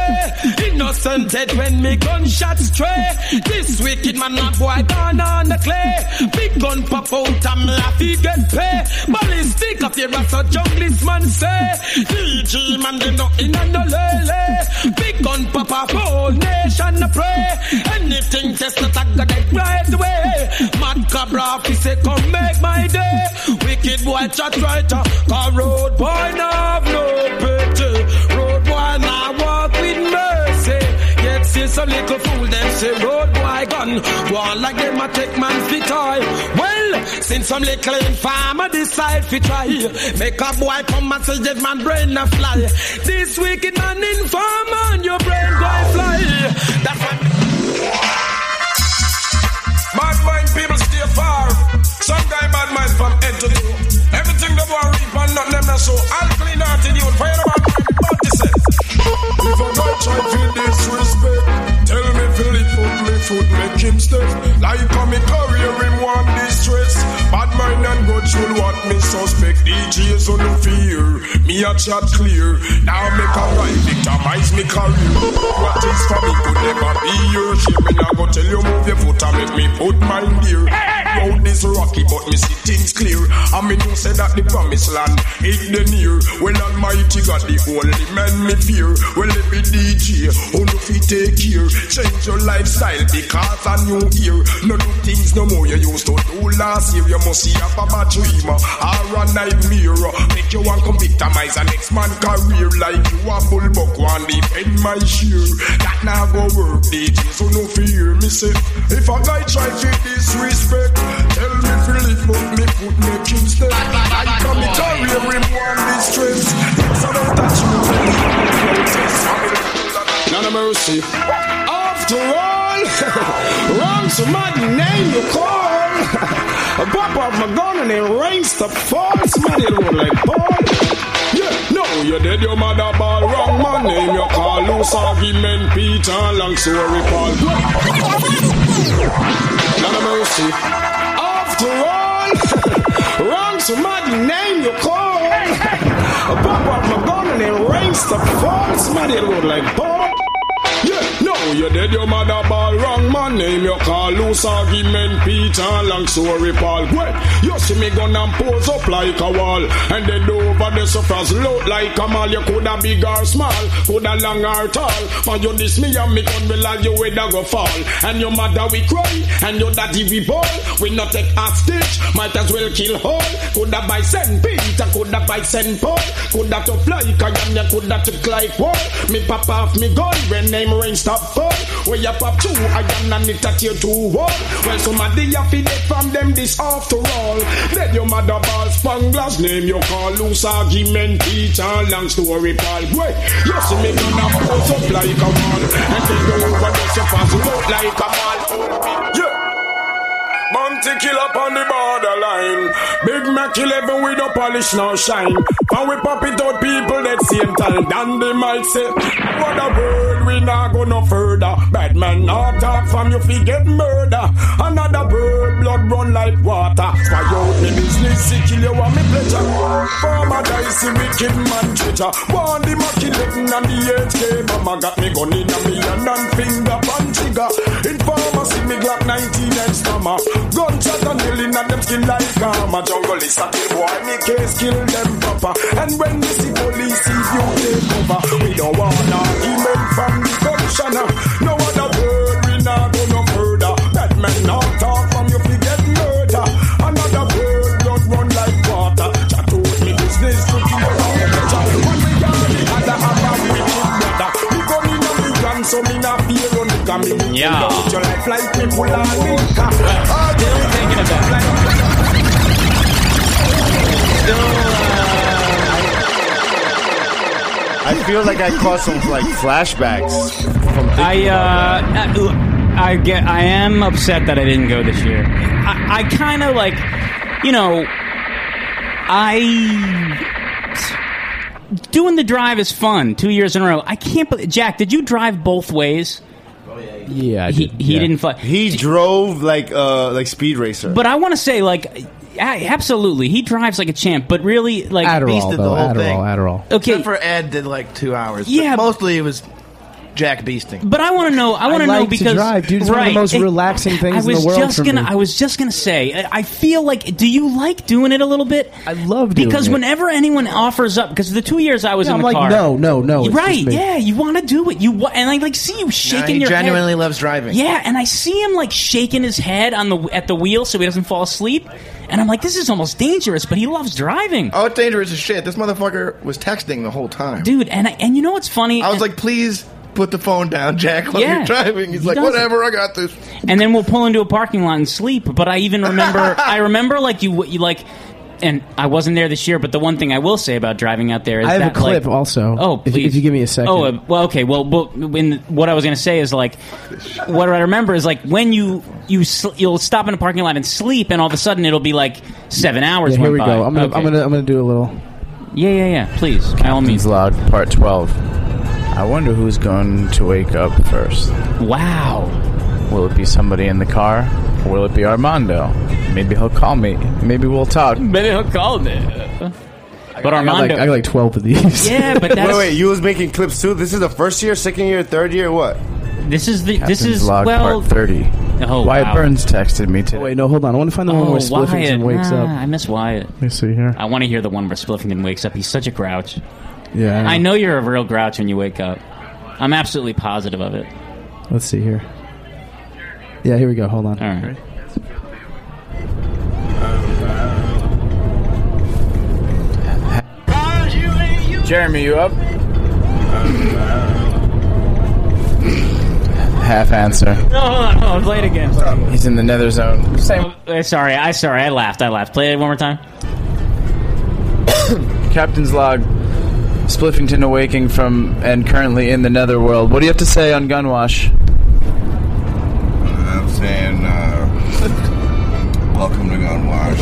lele. Innocent dead when me gunshot stray. This wicked man a boy gone on the clay. Big gun pop out and me a fi get pay. Ballistic of your ass a junglist man say. D G man them not in and no lele. Big gun pop up whole nation a pray. Anything test that I got it right away. Mad cabra fi say come make my day. Wicked boy chat right up. Cause road boy now have no pity. Road boy now walk with mercy. Yet see some little fool them say road boy gun. Go on like them a take man fi toy. Well, since some little farmer decide fi try, make a boy come and say dead man brain a fly. This wicked man informer and your brain go fly. That's why bad mind people stay far. Some guy bad mind from head to toe. Everything they want reap and nothing them not so. I'll clean out in you. Fire about about this set. If a guy try to disrespect, tell me feel it foot me foot make him step. Like a me career him want distress. Bad mind and grudge will what me suspect. D Js on no fear. Me a chat clear. Now make a right victimize me career. What is for me could never be your shame. Me now go tell you move your foot and make me put mine dear. Road is rocky but me see things clear. I mean you say that the promised land is the near. Well Almighty God the only man me fear. Well let me D J who no fit take care. Change your lifestyle because a new year. No do things no more you used to do last year. You must see up a batch dreamer or a nightmare. Make you want to victimize a next man career like you a bullbuck one defend my share. That now go work, D J, so no fear. Me say, if a guy try to disrespect, tell me to live but me put make him step. I come it a real him one distress. Yes, I don't touch me when you protest. None of mercy. After all, wrong somebody name you call. I pop off my gun and erase the false man. It look like ball. Yeah, no, you dead your mother ball. Wrong man name you call. Loose argument, Peter, long story, Paul. None of mercy. After all, wrong somebody name you call. I pop off my gun and erase the false man. It look like ball. Yeah, no, you dead your mother ball. Wrong man name you call. Loose argument, Peter, long story, Paul. Well, you see me gun and pose up like a wall, and then over the surface look like a mall. You coulda big or small, coulda long or tall. But you diss me and me gun will all you with a go fall. And your mother we cry, and your daddy we ball. We not take hostage, might as well kill whole. Coulda buy Saint Peter, coulda buy Saint Paul. Coulda to fly, cause you coulda to like wall. Me pop off me gun when name rain stop fall. Where you pop two, I am not it at your two wall. Well, somebody have to get from them this after all. Let your mother ball Spangler's name you call. Loose argument, teacher, long story, Paul. Wait, you see me gonna pose up like a wall, and then go over the surface look like a mall. Yeah. Bounty kill up on the borderline. Big Mac eleven with no polish, no shine. And we pop it out people that same time. Then they might say, what a word, we not go no further. Bad man not talk from you fi get murder. Another bird, blood run like water. Spy out me business, see kill you want me pleasure. Farmer dicey wicked man treasure. One the Mac eleven and the H K. Mama got me gun in a million and finger pan trigger. In pharmacy me Glock nineteen and stammer. Gunshot and killing at them skin like karma. Jungle is a kill boy, me case kill them proper. And when you see police, if you take over, we don't want no email from the commissioner. No other word, we not go no further. That man not talk from you, we get murder. Another word, blood run like water. Chat to me business to kill you. When we got the other, have a wicked brother. We gun in on the gun, so me not fear on the coming. Yeah. Your life like people are liquor. Still thinking about Still, uh... I feel like I caught some like flashbacks from I uh I, I get I am upset that I didn't go this year. I, I kind of like, you know, I doing the drive is fun. Two years in a row. I can't believe, Jack, did you drive both ways? Yeah, I he did. he yeah. didn't fly. He drove like uh like Speed Racer. But I want to say, like, absolutely, he drives like a champ. But really, like, Adderall, beasted though, the whole Adderall, thing. Adderall. Okay, except for Ed did like two hours. Yeah, but mostly it was Jack beasting. But I want to know. I want I to know like to because drive, dude. It's right, one of the most it- relaxing things I was in the world just for gonna. me. I was just gonna say. I I feel like. Do you like doing it a little bit? I love doing because it. whenever anyone offers up, because the two years I was Yeah, in I'm the like, car, no, no, no. it's right? just me. Yeah, you want to do it. You wa- and I like see you No, shaking he your genuinely head. loves driving. Yeah, and I see him like shaking his head on the at the wheel so he doesn't fall asleep. And I'm like, this is almost dangerous, but he loves driving. Oh, it's dangerous as shit. This motherfucker was texting the whole time. Dude, and I, and you know what's funny? I was like, please put the phone down, Jack, while Yeah. you're driving. He's He like, does it. whatever, I got this. And then we'll pull into a parking lot and sleep. But I even remember, I remember like you, you like, and I wasn't there this year. But the one thing I will say about driving out there is I have that, a clip like, also. Oh, if, please. if you give me a second. Oh, uh, well, okay. Well, but when what I was going to say is like, what I remember is like when you you sl- you'll stop in a parking lot and sleep, and all of a sudden it'll be like seven hours. yeah, here went we go. by. I'm gonna, Okay. I'm gonna, I'm gonna do a little. Yeah, yeah, yeah. Please, by all means. Log Part twelve. I wonder who's going to wake up first. Wow. Will it be somebody in the car, or will it be Armando? Maybe he'll call me. Maybe we'll talk. Maybe he'll call me. But I got, Armando, like, I got like twelve of these. yeah, but that's wait, wait, you was making clips too? This is the first year, second year, third year, what? this is the Captain's this is Log well. Part thirty. Oh, Wyatt wow. Burns texted me today. Oh, wait, no, hold on. I want to find the one Oh, where Spliffington Wyatt. wakes Ah, up. I miss Wyatt. Let me see here. I want to hear the one where Spliffington wakes up. He's such a grouch. Yeah, I know you're a real grouch when you wake up. I'm absolutely positive of it. Let's see here. Yeah, here we go. Hold on. All right. Jeremy, you up? Half answer. No, hold on, hold on. Play it again. He's in the nether zone. Same. Oh, sorry, I sorry, I laughed. I laughed. Play it one more time. Captain's log. Spliffington awaking from and currently in the netherworld. What do you have to say on Gunwash? I'm saying, uh, welcome to Gunwash.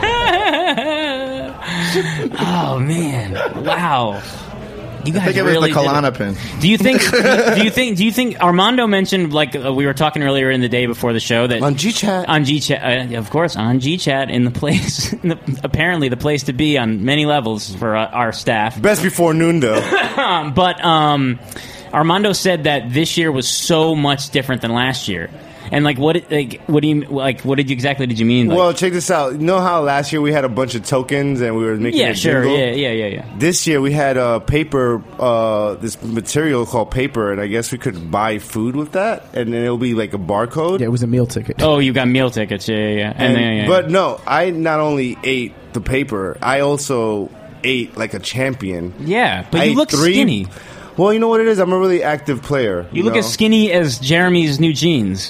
Oh man! Wow. You guys I think it was really the did Kalana it. pin. Do you think? do you think? Do you think Armando mentioned, like uh, we were talking earlier in the day before the show, that on G Chat, on G Chat, uh, of course, on G Chat, in the place, in the, apparently the place to be on many levels for uh, our staff. Best before noon, though. But um, Armando said that this year was so much different than last year. And like, what, like, what do you like? What did you exactly did you mean? Like, well, check this out. You know how last year we had a bunch of tokens and we were making yeah, a sure, jingle? yeah, yeah, yeah, yeah. This year we had a paper, uh, this material called paper, and I guess we could buy food with that, and then it'll be like a barcode. Yeah, it was a meal ticket. Oh, you got meal tickets, yeah, yeah, yeah. And, And, then, yeah, yeah. But no, I not only ate the paper, I also ate like a champion. Yeah, but I you ate look three- skinny. Well, you know what it is? I'm a really active player. You look know? as skinny as Jeremy's new jeans.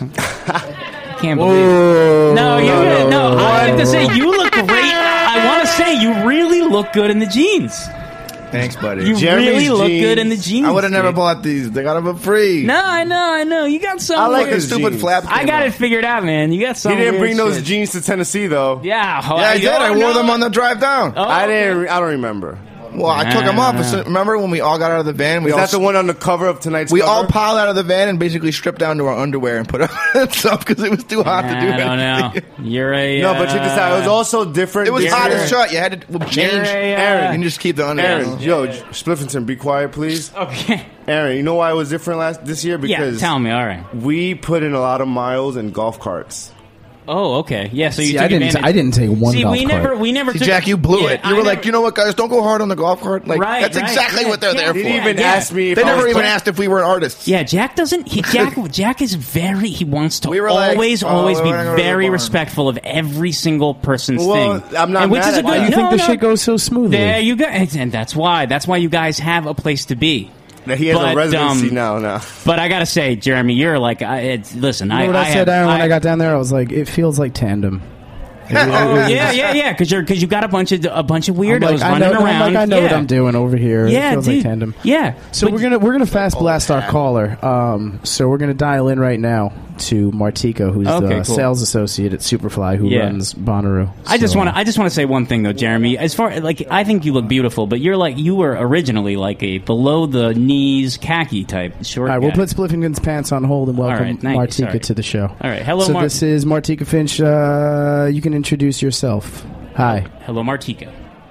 Can't believe Whoa. it. No, you No, no. no. I have to say, you look great. I want to say, you really look good in the jeans. Thanks, buddy. You Jeremy's really look jeans. good in the jeans. I would have never dude. bought these. They got them for free. No, I know, I know. You got some. I like weird- his stupid jeans. flap. I got it figured out, man. You got some. He didn't weird bring those shit. jeans to Tennessee, though. Yeah, Yeah, I did. I wore them on the drive down. Oh, I didn't. I don't remember. Well, I took them off. Remember when we all got out of the van? We Is all that the one on the cover of tonight's we cover? all piled out of the van and basically stripped down to our underwear and put on stuff because it was too hot to do I don't anything. know. You're a No, but check this out. It was also different. It was this hot year. as shut. You had to well, change. You're a, uh, Aaron, You can just keep the underwear. Aaron, yo, Spliffington, be quiet, please. Okay. Aaron, you know why it was different last this year? Yeah, Because tell me. All right. we put in a lot of miles in golf carts. Oh, okay. Yeah. So you See, took I didn't. advantage. I didn't take one See, golf we cart. never. We never. See, took, Jack, you blew yeah, it. I You were never- like, you know what, guys? Don't go hard on the golf cart. Like Right, that's right, exactly yeah, what they're yeah. there He for. didn't even Yeah. ask me. If They I never was even playing- asked if we were artists. Yeah, Jack doesn't. He, Jack Jack is very. He wants to We were like, always, oh, always we're be gonna go to the very barn. respectful of every single person's Well, thing. I'm not and which mad is a at good. that. You no, think the no. shit goes so smoothly? There you go, and and that's why. That's why you guys have a place to be. That he has But, a residency um, now. Now, But I gotta say, Jeremy, you're like. I, it's, listen, You know I. what I, I said, have, Aaron, when I- I got down there? I was like, it feels like tandem. Oh, yeah, yeah, yeah. Because you're because you got a bunch of a bunch of I'm weirdos like, I running know, I'm around. like, I know yeah. what I'm doing over here. Yeah, it feels dude. like tandem. Yeah. So But- we're gonna we're gonna fast blast our caller. Um, so we're gonna dial in right now to Martika, who's Okay, the cool. sales associate at Superfly, who Yeah. runs Bonnaroo. I just So- want to. I just want to say one thing though, Jeremy. As far like, I think you look beautiful, but you're like you were originally like a below the knees khaki type short. All right, guy. we'll put Spliffington's pants on hold and welcome All right, thank you, Martika sorry. to the show. All right, hello, So Mar- this is Martika Finch. Uh, you can introduce yourself. Hi. Hello, Martika.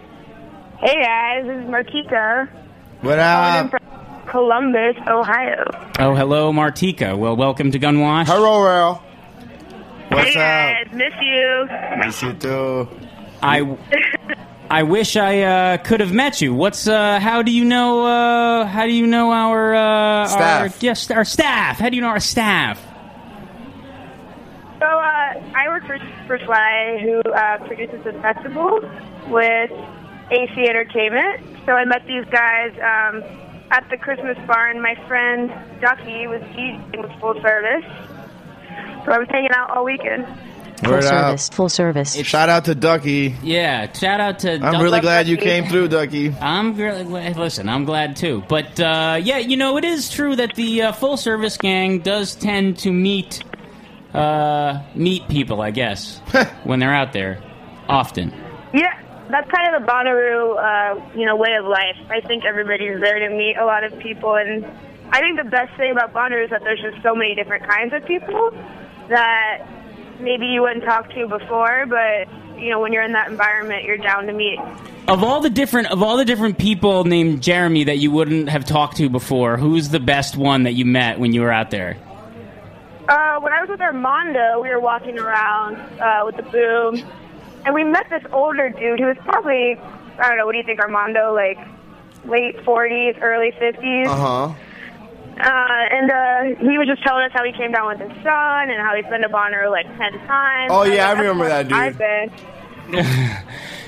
Hey guys, this is Martika. What Calling in up? from Columbus, Ohio. Oh, hello, Martika. Well, welcome to Gunwash. hello, Ralph. What's hey up? guys, miss you. Miss you too. I. I wish I uh, could have met you. What's uh, how do you know? Uh, how do you know our uh, Staff. Our, yes, our staff. How do you know our staff? So uh, I work for Superfly, who uh, produces a festival with A C Entertainment. So I met these guys um, at the Christmas barn. My friend Ducky was DJing with Full Service, so I was hanging out all weekend. Word out. Full service. Shout out to Ducky. Yeah, shout out to. I'm really glad you came through, Ducky. I'm really glad. Listen, I'm glad too. But uh, yeah, you know, it is true that the uh, full service gang does tend to meet uh, meet people, I guess, when they're out there often. Yeah, that's kind of the Bonnaroo, uh, you know, way of life. I think everybody's there to meet a lot of people, and I think the best thing about Bonnaroo is that there's just so many different kinds of people that maybe you wouldn't talk to before, but you know, when you're in that environment, you're down to meet. Of all the different of all the different people named Jeremy that you wouldn't have talked to before, who's the best one that you met when you were out there? Uh, when I was with Armando, we were walking around uh, with the boom, and we met this older dude who was probably, I don't know, what do you think, Armando, like late forties, early fifties? Uh huh. Uh, and uh, he was just telling us how he came down with his son and how he's been to Bonnaroo like ten times. Oh, yeah, I was like, remember "That's that where dude." I've been.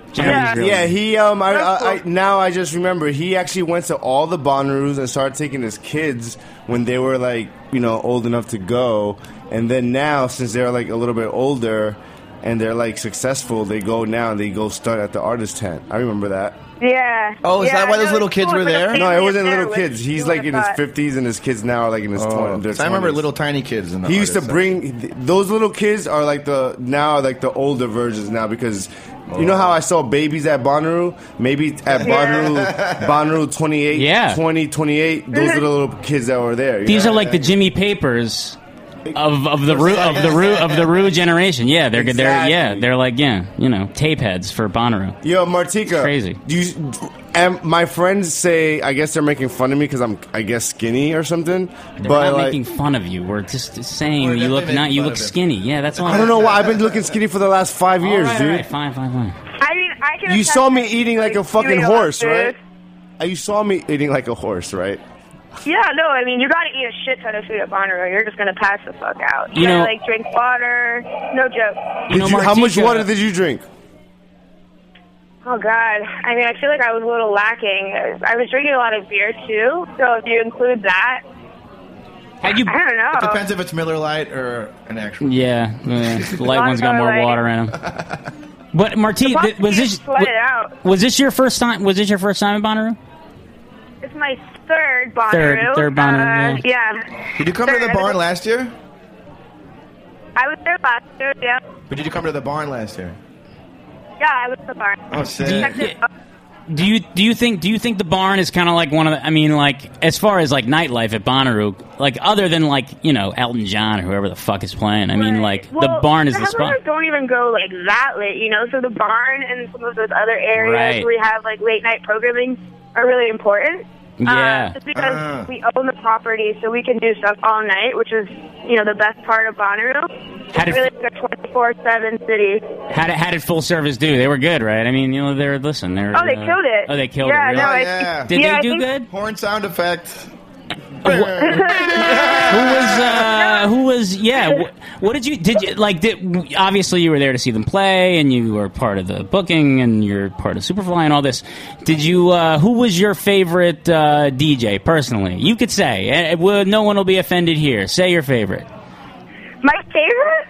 Jeremy's really Yeah, he. Um, I, That's I, I cool. now I just remember he actually went to all the Bonnarus and started taking his kids when they were like, you know, old enough to go, and then now since they're like a little bit older and they're like successful, they go now and they go stunt at the artist tent. I remember that. Yeah. Oh, is yeah, that why no, those little it's kids cool were for the there? family No, it wasn't there, little which kids. is He's cool, like I in his thought. fifties, and his kids now are like in his Oh, twenties. 'cause I remember little tiny kids in the He used to artist bring th- those little kids are like the now like the older versions now because you know how I saw babies at Bonnaroo? Maybe at Bonnaroo, Bonnaroo twenty-eight, Yeah. twenty, twenty-eight. Those are the little kids that were there. you These know? are like the Jimmy Papers of of the Rue of the Rue of the Rue generation. Yeah, they're they're yeah Exactly. they're like yeah you know tape heads for Bonnaroo. Yo, Martika. Crazy. Do you, and my friends say, I guess they're making fun of me because I'm, I guess, skinny or something. They're but not like, making fun of you. We're just saying We're you look definitely not making you fun look of him. skinny. Yeah, that's all. I don't know why I've been looking skinny for the last five All years, right, dude. all right, fine, fine, fine. I mean, I can. You attest saw me to, eating like a fucking doing a lot of horse, food. right? Uh, You saw me eating like a horse, right? Yeah, no, I mean, you gotta eat a shit ton of food at Bonnaroo. You're just gonna pass the fuck out. You, You gotta, know- like, drink water. No joke. You Did know, you- how much Martika- water did you drink? Oh, God. I mean, I feel like I was a little lacking. I was drinking a lot of beer, too. So if you include that, Had you? I don't know. It depends if it's Miller Lite or an actual. Yeah, yeah. The light Not one's got more Miller Lite. water in them. But Marti, The th- was Bucks this sweat it out. was this your first time? Was this your first time in Bonnaroo? It's my third Bonnaroo. Third- third Bonnaroo, Uh, yeah. Did you come Third. to the barn last year? I was there last year, yeah. But did you come to the barn last year? Yeah, I was at the barn. Oh, sick. Checked it out. Do you do you think do you think the barn is kind of like one of the? I mean, like as far as like nightlife at Bonnaroo, like other than like you know Elton John or whoever the fuck is playing. I mean, like the Well, barn is the spot. headliners don't even go like that late, you know. So the barn and some of those other areas Right. where we have like late night programming are really important. Yeah. Uh, just because Ah. we own the property, so we can do stuff all night, which is you know the best part of Bonnaroo. How It's did- really like a twenty-four seven city. How did, how did Full Service do? They were good, right? I mean, you know, they're listen, they're Oh, they uh, killed it. Oh, they killed Yeah, it. no, Really? I- yeah. Did yeah, I they do think- good? Horn sound effect. Who was uh, who was yeah? Wh- what did you did you like? Did obviously you were there to see them play, and you were part of the booking, and you're part of Superfly and all this. Did you? Uh, who was your favorite uh, D J personally? You could say. Eh, well, no one will be offended here. Say your favorite. My favorite?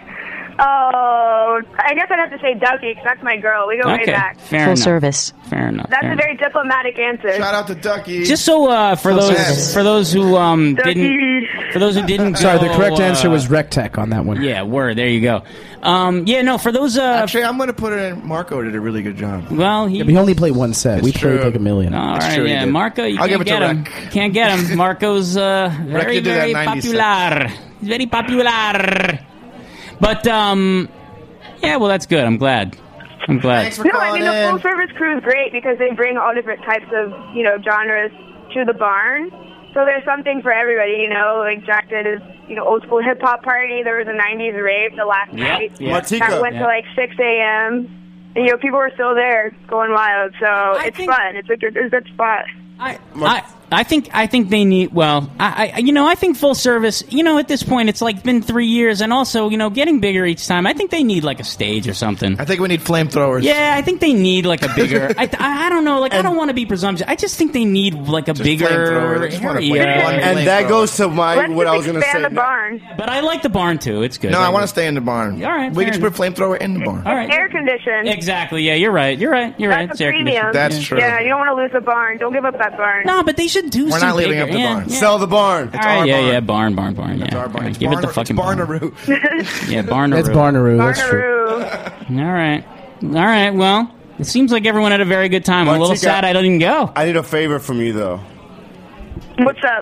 Oh, I guess I'd have to say Ducky because that's my girl. We go way Okay, back. fair Full enough. service. Fair enough. That's fair a enough. very diplomatic answer. Shout out to Ducky. Just so uh, for Full those service. for those who um Ducky. didn't for those who didn't Sorry, the go, correct uh, answer was Rectech on that one. Yeah, word. There you go. Um, yeah, no, for those. Uh, Actually, I'm going to put it in. Marco did a really good job. well, he. Yeah, but he only played one set. we true. played like a million. All That's right, true, he yeah, did. Marco, you I'll can't give it get to him. Rec. Can't get him. Marco's uh, very, did do that very ninety-six. popular. He's very popular. But um, yeah, well, that's good. I'm glad. I'm glad. Thanks for No, I calling mean the in. full service crew is great because they bring all different types of you know genres to the barn. So there's something for everybody, you know. Like Jack did his you know old school hip hop party. There was a nineties rave the last Yeah, night yeah. Martika. that went Yeah. to like six a.m. And you know people were still there going wild. So it's think- fun. It's a good, it's a good spot. I, I, I think I think they need. Well, I, I, you know, I think full service. You know, at this point, it's like been three years, and also, you know, getting bigger each time. I think they need like a stage or something. I think we need flamethrowers. Yeah, I think they need like a bigger. I, I, I don't know. Like, I don't want to be presumptuous. I just think they need like a Just bigger flamethrower. They just wanna area. flame one And that flamethrower. goes to my Let's what I was just gonna expand say. the barn. But I like the barn too. It's good. No, I want to stay in the barn. All right, We fair can just put flamethrower in the barn. All right. Air conditioned. Exactly. Yeah, you're right. You're right. You're right. That's It's a air premium. conditioned. That's Yeah. true. Yeah, you don't want to lose the barn. Don't give up that barn. No, but they should do. We're some not leaving bigger. up the yeah, barn. Yeah. Sell the barn. All right, our yeah, barn. yeah, barn, barn, barn. It's yeah. our barn. Yeah, It's give barn, it the fucking it's barn. Barnaroo. Yeah, Barnaroo. That's Barnaroo. That's true. Barnaroo. All right. All right. Well, it seems like everyone had a very good time. I'm a little Martika, sad I didn't go. I need a favor from you though. What's up?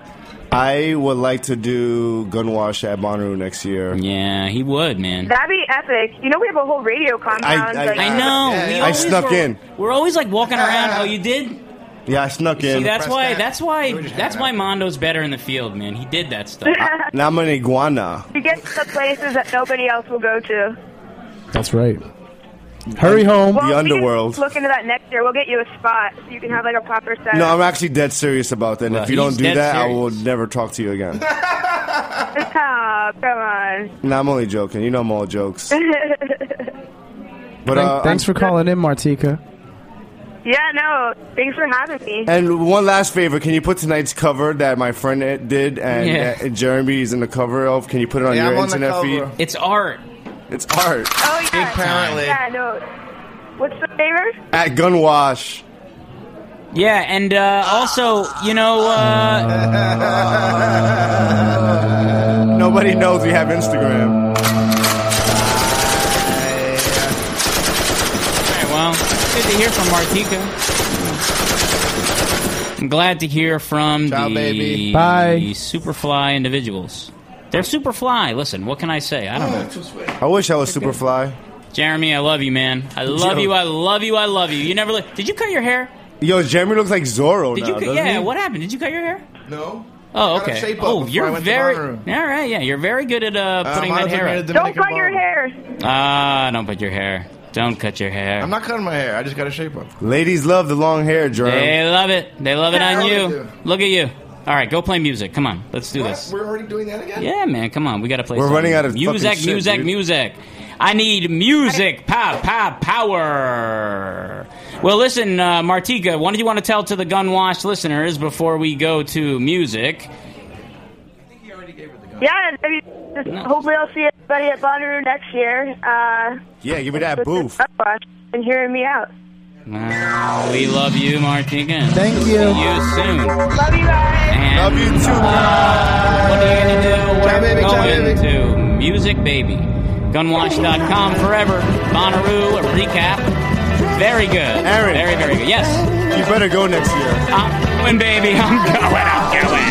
I would like to do Gunwash at Bonnaroo next year. Yeah, he would, man. That'd be epic. You know we have a whole radio compound. I- like- I know. Yeah, we yeah. I always snuck were- in. We're always like walking around. Oh, you did? Yeah, I snuck See, in. that's press why. that. That's why. We were just That's why hanging Mondo's better in the field, man. He did that stuff. Now I'm an iguana. You get to the places that nobody else will go to. That's right. Hurry home. Well, The we can underworld. look into that next year. We'll get you a spot so you can have like a proper set. No, I'm actually dead serious about that. And Well, if you he's don't do dead that, I serious. will never talk to you again. Oh, come on. No, I'm only joking. You know I'm all jokes. But Thank- uh, thanks for calling in, Martika. Yeah, no, thanks for having me. And one last favor, can you put tonight's cover that my friend did and, Yeah. uh, Jeremy's in the cover of? Can you put it on Yeah, your I'm on the internet cover. feed? It's art. It's art. Oh, yeah. Apparently. Yeah, no. What's the favor? At Gunwash. Yeah, and uh, also, you know, uh, Nobody knows we have Instagram. well, good to hear from Martika. I'm glad to hear from Ciao, the baby. Bye. Superfly individuals. They're Superfly. Listen, what can I say? I don't know. I wish I was Superfly. Jeremy, I love you, man. I love Yo. you. I love you. I love you. You never. Li- Did you cut your hair? Yo, Jeremy looks like Zorro Did now, you? Cut, doesn't yeah. he? What happened? Did you cut your hair? No. Oh, I got a okay. shape up Oh, before I you're went to very. Bonnaroo. All right. Yeah, you're very good at uh, putting Um, I that was hair looking up. at the Don't Dominican cut your Ballroom. hair. Ah, don't put your hair. Don't cut your hair. I'm not cutting my hair. I just got a shape up. Ladies love the long hair, Jeremy. They love it. They love it Yeah, on I you. really do. Look at you. All right, go play music. Come on, let's do What? this. We're already doing that again? Yeah, man, come on. We got to play. We're something. running out of music, fucking shit, music, dude. music. I need music, pow, pow, power. Well, listen, uh, Martika, what do you want to tell to the Gunwash listeners before we go to music? Yeah, maybe just hopefully I'll see everybody at Bonnaroo next year. Uh, Yeah, give me that with booth. this Gunwash and hearing me out. Well, we love you, Martika. Thank you. See you soon. Love you guys. And, Love you too. uh, what are you going to do? Ciao, We're baby, ciao, going baby. to Music Baby. Gunwash dot com forever. Bonnaroo, a recap. Very good. Aaron. Very, very good. Yes. You better go next year. I'm going, baby. I'm going. I'm going.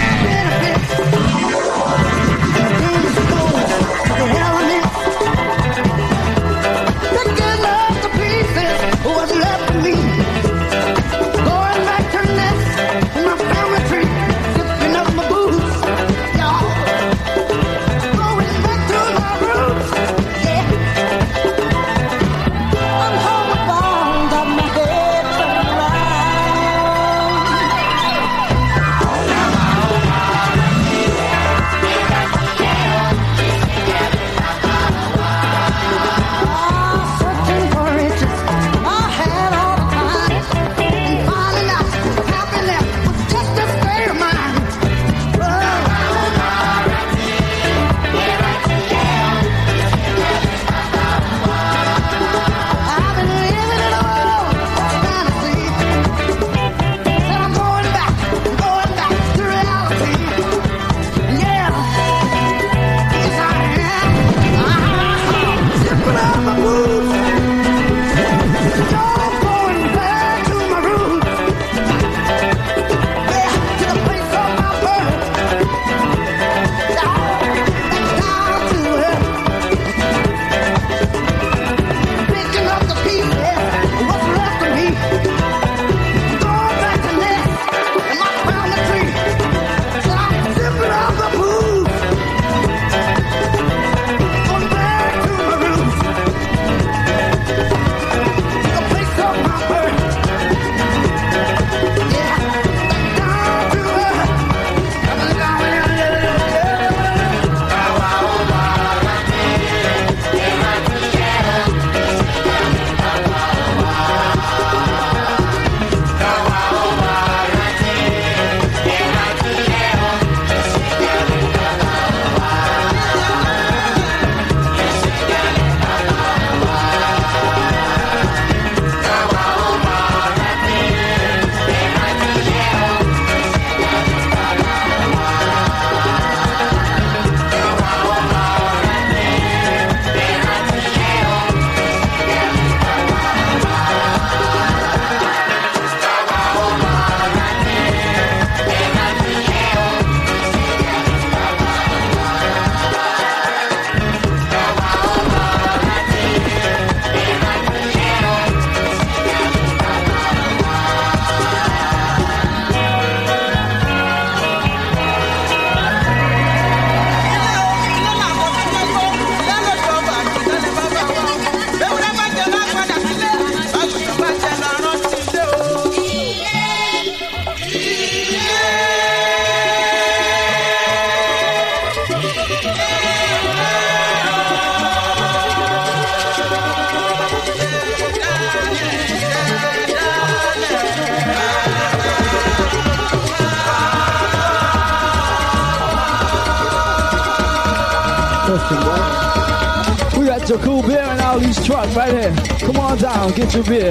We got your cool beer in all these trucks right here. Come on down, get your beer.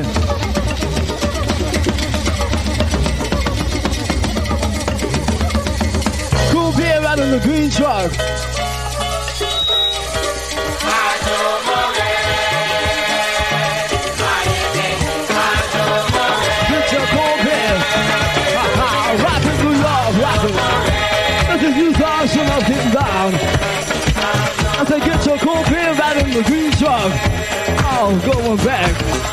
Cool beer right in the green truck. Get your cool beer. Rapping New York, rapping. This is you guys from up getting down. I said, get your cool beer right in the green truck. Oh, going back.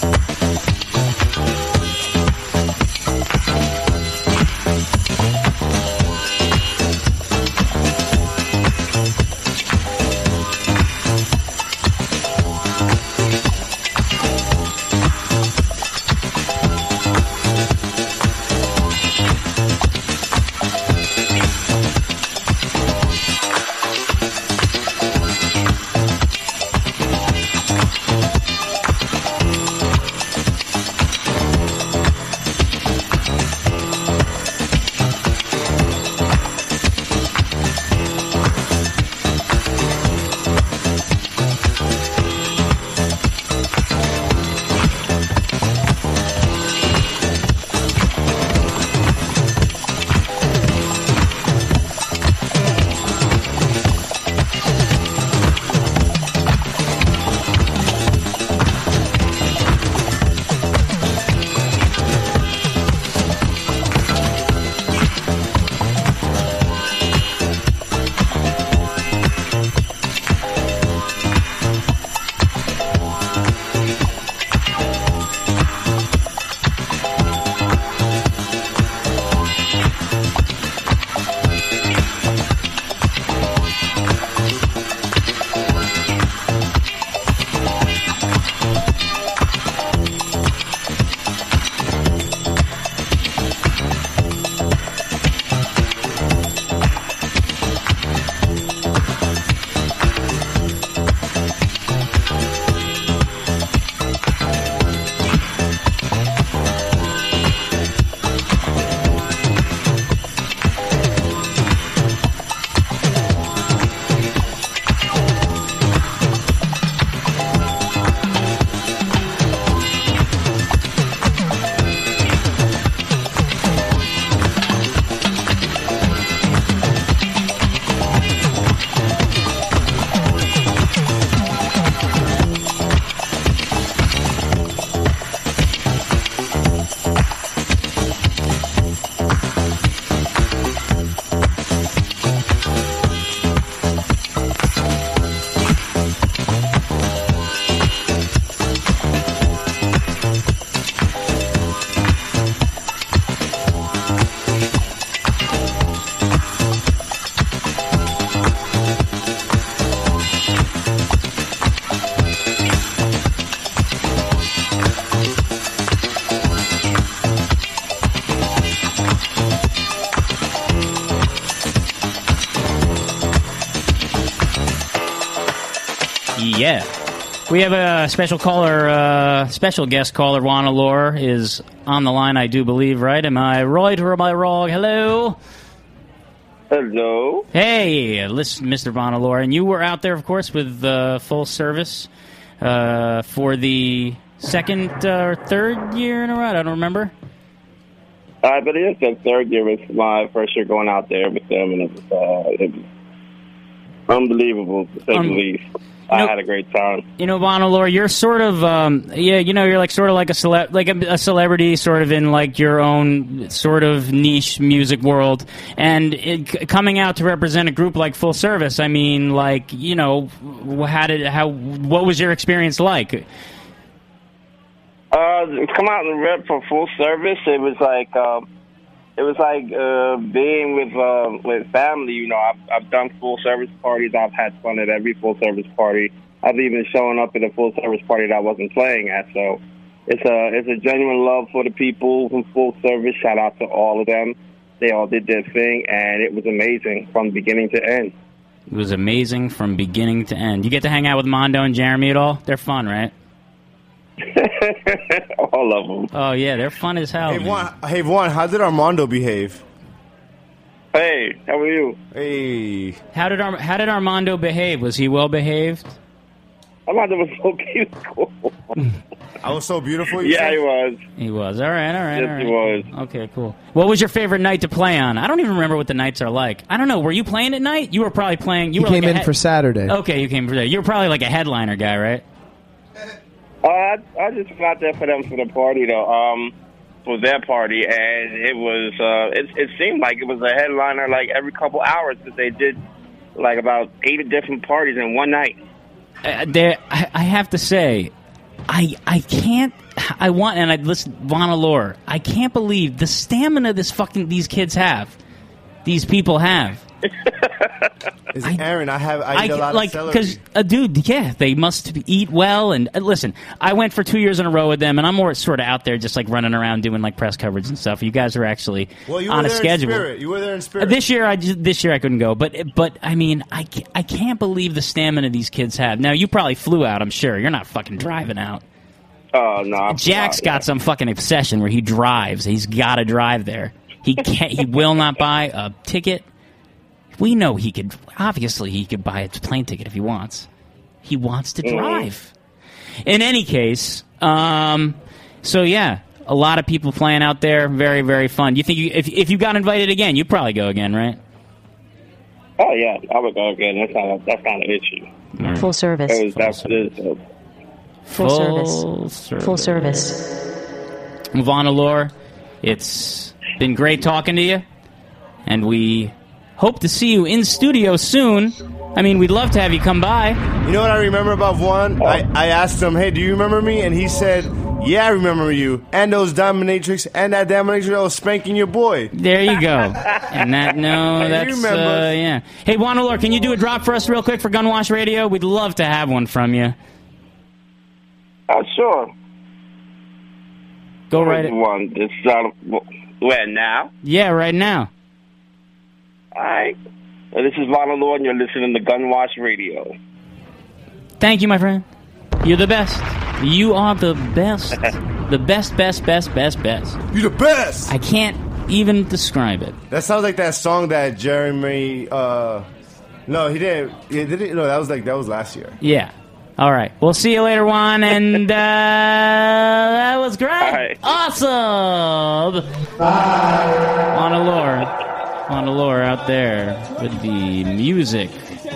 Yeah. We have a special caller, uh, special guest caller, Juana Lore, is on the line, I do believe, right? Am I right or am I wrong? Hello? Hello. Hey, listen, Mister Juana Lore. And you were out there, of course, with uh, full service uh, for the second uh, or third year in a row? I don't remember. I believe it's the third year. It was my first year going out there with them, and it was, uh, it was unbelievable, to say um, the least. I know, had a great time. You know, Juana Lore, you're sort of, um, yeah, you know, you're like sort of like a cele- like a, a celebrity, sort of in like your own sort of niche music world, and it, coming out to represent a group like Full Service. I mean, like, you know, how did how what was your experience like? Uh, come out and rep for Full Service. It was like. Um, It was like uh, being with uh, with family. You know, I've, I've done full service parties. I've had fun at every full service party. I've even shown up at a full service party that I wasn't playing at. So it's a it's a genuine love for the people from Full Service. Shout out to all of them. They all did their thing, and it was amazing from beginning to end. It was amazing from beginning to end. You get to hang out with Mondo and Jeremy at all? They're fun, right? All of them. Oh, yeah, they're fun as hell. Hey, Juan, hey, Juan, how did Armando behave? Hey, how are you? Hey. How did Ar- how did Armando behave? Was he well behaved? Armando was so beautiful. I was so beautiful. You Yeah, said? he was. He was. All right, all right, Yes, all right. he was. Okay, cool. What was your favorite night to play on? I don't even remember what the nights are like. I don't know. Were you playing at night? You were probably playing. You He were came like a in head- for Saturday. Okay, you came for that. You were probably like a headliner guy, right? Uh, I, I just went out there for them for the party, though. Um, for their party, and it was. Uh, it, it seemed like it was a headliner like every couple hours because they did like about eight different parties in one night. Uh, there, I, I have to say, I I can't. I want and I listen, Von Allure. I can't believe the stamina this fucking these kids have. These people have. Is Aaron, I have I eat a lot like of celery. because uh, dude, yeah, they must eat well. And uh, listen, I went for two years in a row with them, and I'm more sort of out there, just like running around doing like press coverage and stuff. You guys are actually well, you on were a there schedule. in spirit. You were there in Uh, spirit. This year, I just, this year I couldn't go, but but I mean, I ca- I can't believe the stamina these kids have. Now you probably flew out. I'm sure you're not fucking driving out. Oh no, I'm Jack's got some fucking obsession where he drives. He's got to drive there. He can't. He will not buy a ticket. We know he could. Obviously, he could buy a plane ticket if he wants. He wants to drive. In any case, um, so yeah, a lot of people playing out there. Very, very fun. You think you, if if you got invited again, you'd probably go again, right? Oh yeah, I would go again. That's not a, that's not an issue. Full service. It was, that's, it was, Full, Full service. Full service. Von Allure, it's been great talking to you, and we hope to see you in studio soon. I mean, we'd love to have you come by. You know what I remember about Vaughn? I, I asked him, hey, do you remember me? And he said, yeah, I remember you. And those dominatrix and that dominatrix that was spanking your boy. There you go. And that, no, You that's, remember. uh, yeah. Hey, Von Allure, can you do a drop for us real quick for Gunwash Radio? We'd love to have one from you. Oh, sure. Go right Which one. It's uh, where now? Yeah, right now. All right. Well, this is Von Allure, and you're listening to Gunwash Radio. Thank you, my friend. You're the best. You are the best. The best, best, best, best, best. You're the best. I can't even describe it. That sounds like that song that Jeremy, uh, no, he didn't, he didn't, no, that was like, that was last year. Yeah. All right. We'll see you later, Juan. And uh, that was great. Awesome. Juan Allure. Juan Allure out there with the music.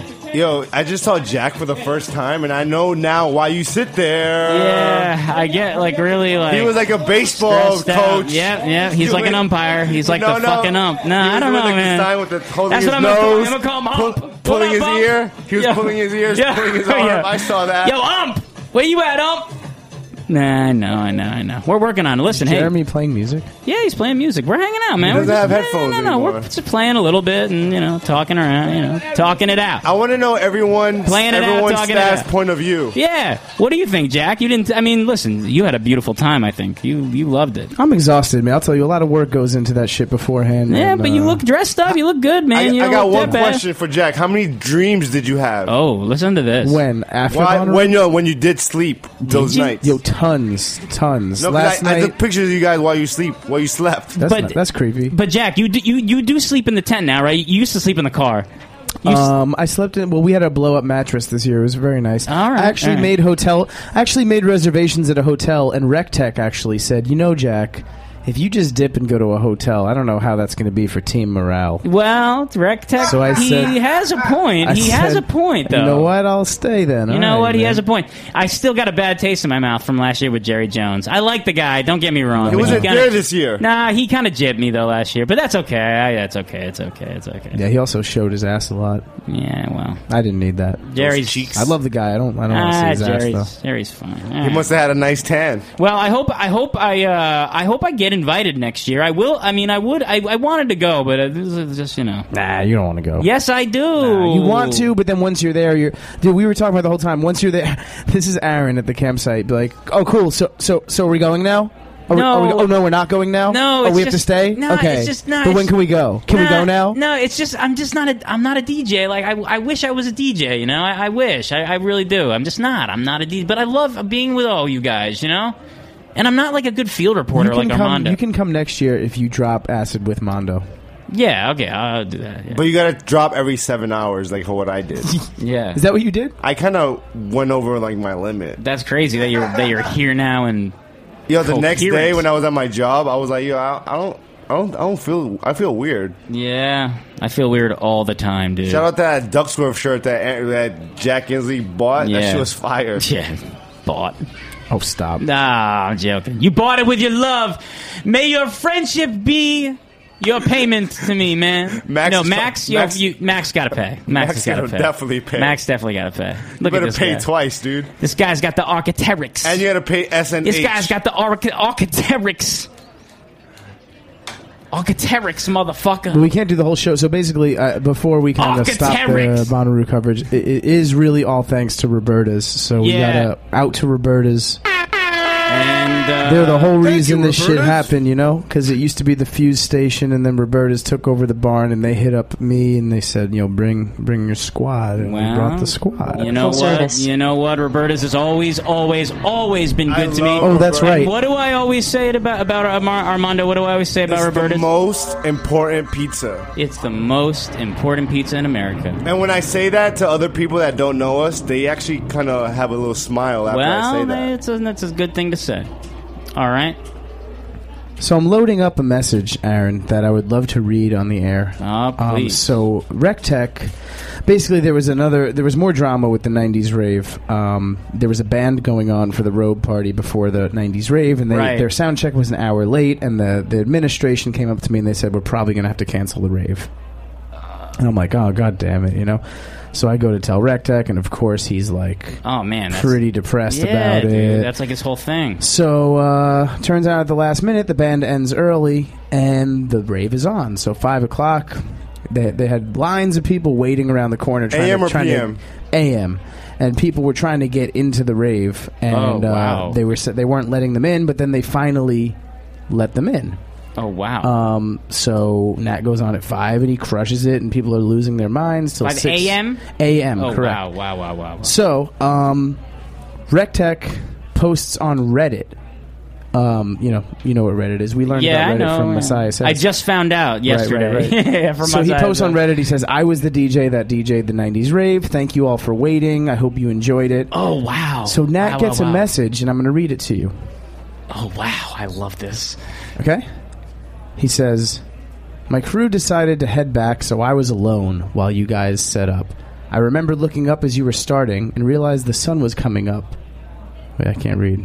Yo, I just saw Jack for the first time, and I know now why you sit there. Yeah, I get like really like. He was like a baseball stressed out. coach. Yeah, yeah. He's like an umpire. He's like No, the no. fucking ump. No, He I was don't doing, know, like, the man. sign with the, holding That's his what I'm gonna call him. nose, I'm gonna call him ump. pull- What pulling up, his ump? ear. He was Yeah. pulling his ears, Yeah. pulling his arm. Yeah. I saw that. Yo, ump. Where you at, ump? Nah, I know, I know, I know. We're working on it. Listen, Is hey. Jeremy playing music? Yeah, he's playing music. We're hanging out, man. He doesn't We're have just, headphones No, no, no. anymore. We're just playing a little bit and, you know, talking around, you know, talking it out. I want to know everyone's, Playing it out, everyone's talking it staff's out. point of view. Yeah. What do you think, Jack? You didn't, I mean, listen, you had a beautiful time, I think. You you loved it. I'm exhausted, man. I'll tell you, a lot of work goes into that shit beforehand. Yeah, and, but you uh, look dressed up. You look good, man. I, you I don't got look one that bad. question for Jack. How many dreams did you have? Oh, listen to this. When? After Why, Bonnaroo? when, yo, when you did sleep those you? nights? Yo, tons, tons. No, 'cause Last I, I night, took pictures of you guys while you sleep, while you slept. that's, But- not- that's creepy. But Jack, you do, you you do sleep in the tent now, right? You used to sleep in the car. You s- Um, I slept in. Well, we had a blow up mattress this year. It was very nice. All right, I actually all right. made hotel. I actually made reservations at a hotel, and RecTech actually said, "You know, Jack, if you just dip and go to a hotel, I don't know how that's going to be for team morale." well, RecTech, So I he said- has a point. I he has said, a point, though. You know what? I'll stay then. You All know right, what? He man. has a point. I still got a bad taste in my mouth from last year with Jerry Jones. I like the guy. Don't get me wrong. He but wasn't kinda- there this year. Nah, he kind of jibbed me though last year, but that's okay. I, that's okay. It's okay. It's okay. Yeah, he also showed his ass a lot. Yeah, well, I didn't need that. Jerry's cheeks. I love the guy. I don't. I don't want to see ah, his ass Jerry's though. Jerry's fine. He All right. must have had a nice tan. Well, I hope I hope I uh, I hope I get invited next year. I will. I mean, I would. I, I wanted to go, but uh, this is just you know. Nah, you don't want to go. Yes, I do. Nah, you want to, but then once you're there, you're. Dude, we were talking about the whole time. Once you're there, this is Aaron at the campsite. Be like, oh, cool. So, so, so, are we going now? Are we, No. are we, oh no, we're not going now. No, oh, it's we have to just- stay. no, okay, it's just- no, but when it's- can we go? Can we Nah, go now? No, it's just I'm just not a I'm not a D J. Like I, I wish I was a D J. You know, I, I wish I, I really do. I'm just not. I'm not a D J. But I love being with all you guys. You know, and I'm not like a good field reporter You can like come. Armando. You can come next year if you drop acid with Mondo. Yeah, okay, I'll do that. Yeah. But you gotta drop every seven hours, like what I did. Yeah. Is that what you did? I kind of went over like my limit. That's crazy that you're that you're here now and. Yo, the next coherent. day when I was at my job, I was like, yo, I, I don't, I don't, I don't feel, I feel weird. Yeah, I feel weird all the time, dude. Shout out that Ducksworth shirt that that Jack Inslee bought. Yeah. That shit was fire. Yeah, bought. Oh, stop. Nah, I'm joking. You bought it with your love. May your friendship be your payment to me, man. Max no, is- Max, you, Max- you, Max got to pay. Max, Max has got to gotta pay. definitely pay. Max definitely got to pay. Look you at better this pay guy. twice, dude. This guy's got the architects. And you gotta pay S N H. This guy's got the arch- architects. Architects, motherfucker. But we can't do the whole show. So basically, uh, before we kind of stop the Architects. Bonnaroo coverage, it, it is really all thanks to Roberta's. So we Yeah. gotta out to Roberta's. And uh, They're the whole thank reason you, this shit Roberta's. happened, you know? Because it used to be the Fuse station, and then Roberta's took over the barn, and they hit up me, and they said, you know, bring bring your squad, and we Well, brought the squad. You know what? You know what? Roberta's has always, always, always been good to me. Oh, that's And right. what do I always say about about Arma- Armando? What do I always say about It's Roberta's? the most important pizza. It's the most important pizza in America. And when I say that to other people that don't know us, they actually kind of have a little smile after I say Well, that. it's a, that's a good thing to say. All right. So I'm loading up a message, Aaron, that I would love to read on the air. Oh, Um, please. so Rectech, basically there was another, there was more drama with the nineties rave. Um, there was a band going on for the robe party before the nineties rave, and they, Right. their sound check was an hour late, and the, the administration came up to me and they said, we're probably going to have to cancel the rave. And I'm like, oh, god damn it, you know? So I go to tell Rectech, and of course he's like Oh man, that's, pretty depressed yeah, about dude, it. That's like his whole thing. So, uh, turns out at the last minute, the band ends early, and the rave is on. So, five o'clock, they, they had lines of people waiting around the corner. Trying A M to, or trying P M? To, A M. And people were trying to get into the rave, and Oh, wow. uh, they were they weren't letting them in, but then they finally let them in. Oh wow. Um, so Nat goes on at five, and he crushes it, and people are losing their minds till five six A M? A M. Oh correct. wow, wow, wow, wow. wow. So, um, Rectech posts on Reddit. Um, you know, you know what Reddit is. We learned Yeah, I about Reddit know. from Messiah Says. I just found out Right, yesterday. right, right. yeah, from so he Messiah posts on Says. Reddit. He says, "I was the D J that D J'd the nineties rave. Thank you all for waiting. I hope you enjoyed it." Oh wow. So Nat Wow, gets wow, a wow. message, and I'm going to read it to you. Oh wow, I love this. Okay? He says, "My crew decided to head back, so I was alone while you guys set up. I remember looking up as you were starting and realized the sun was coming up." Wait, I can't read.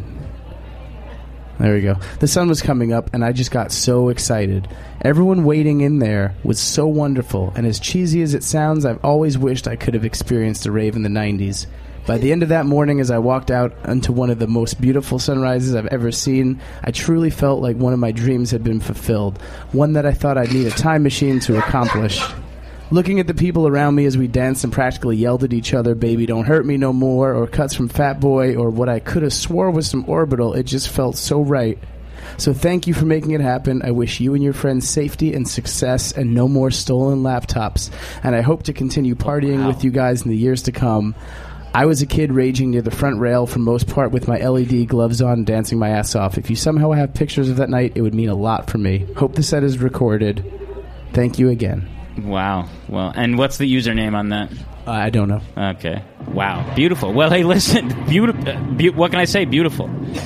There we go. The sun was coming up, and I just got so excited. Everyone waiting in there was so wonderful, and as cheesy as it sounds, I've always wished I could have experienced a rave in the nineties. By the end of that morning, as I walked out onto one of the most beautiful sunrises I've ever seen, I truly felt like one of my dreams had been fulfilled, one that I thought I'd need a time machine to accomplish. Looking at the people around me as we danced and practically yelled at each other, "Baby, don't hurt me no more," or cuts from Fat Boy, or what I could have swore was some Orbital, it just felt so right. So thank you for making it happen. I wish you and your friends safety and success and no more stolen laptops. And I hope to continue partying wow. with you guys in the years to come. I was a kid raging near the front rail for most part with my L E D gloves on, dancing my ass off. If you somehow have pictures of that night, it would mean a lot for me. Hope the set is recorded. Thank you again. Wow. Well, and what's the username on that? Uh, I don't know. Okay. Wow. Beautiful. Well, hey, listen. Beautiful. Uh, be- what can I say? Beautiful.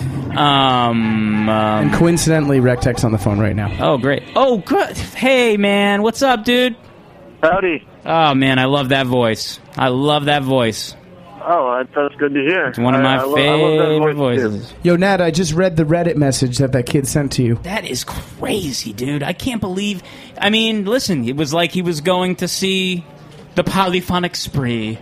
Um, um. And coincidentally, Rectech's on the phone right now. Oh, great. Oh, good. Hey, man. What's up, dude? Howdy. Oh, man. I love that voice. I love that voice. Oh, that- that's good to hear. It's one of I- my I lo- I love that favorite voice, too. voices. Yo, Nat, I just read the Reddit message that that kid sent to you. That is crazy, dude. I can't believe. I mean, listen, it was like he was going to see the Polyphonic Spree.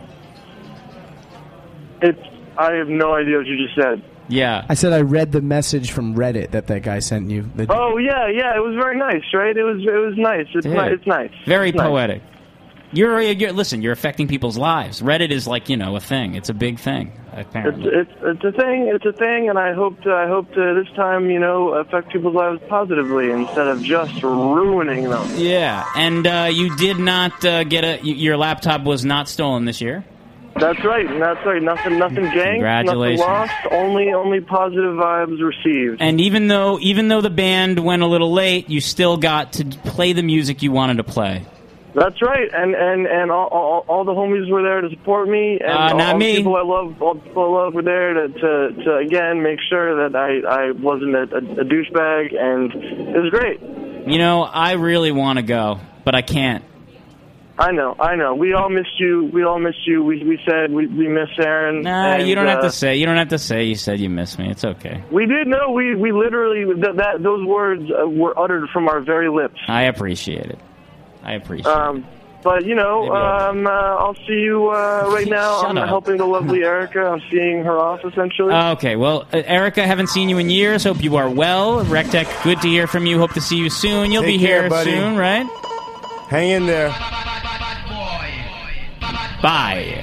It's. I have no idea what you just said. Yeah. I said I read the message from Reddit that that guy sent you. The- Oh yeah, yeah. It was very nice, right? It was. It was nice. It's. Dude. Ni- it's nice. Very It's nice. poetic. You're, you're listen. You're affecting people's lives. Reddit is like you know a thing. It's a big thing. It's, Apparently. it's it's a thing. It's a thing, and I hope to I hope to this time you know affect people's lives positively instead of just ruining them. Yeah, and uh, you did not uh, get a. y- Your laptop was not stolen this year. That's right, and that's right. Nothing, nothing ganked, Congratulations. nothing lost. Only, only positive vibes received. And even though even though the band went a little late, you still got to play the music you wanted to play. That's right, and and and all, all, all the homies were there to support me, and Uh, all, not all me. the people I love, all the people I love were there to, to, to again make sure that I, I wasn't a, a, a douchebag, and it was great. You know, I really want to go, but I can't. I know, I know. We all missed you. We all missed you. We we said we, we miss Aaron. Nah, and, you don't have uh, to say. You don't have to say. You said you miss me. It's okay. We did know. We we literally that, that those words uh, were uttered from our very lips. I appreciate it. I appreciate Um, but you know, um, uh, I'll see you uh, right now. Shut I'm up. helping the lovely Erica. I'm seeing her off essentially. it. Okay, well, uh, Erica, haven't seen you in years. Hope you are well. RecTech, good to hear from you. Hope to see you soon. You'll Take be care, here buddy. soon, right? Hang in there. Bye.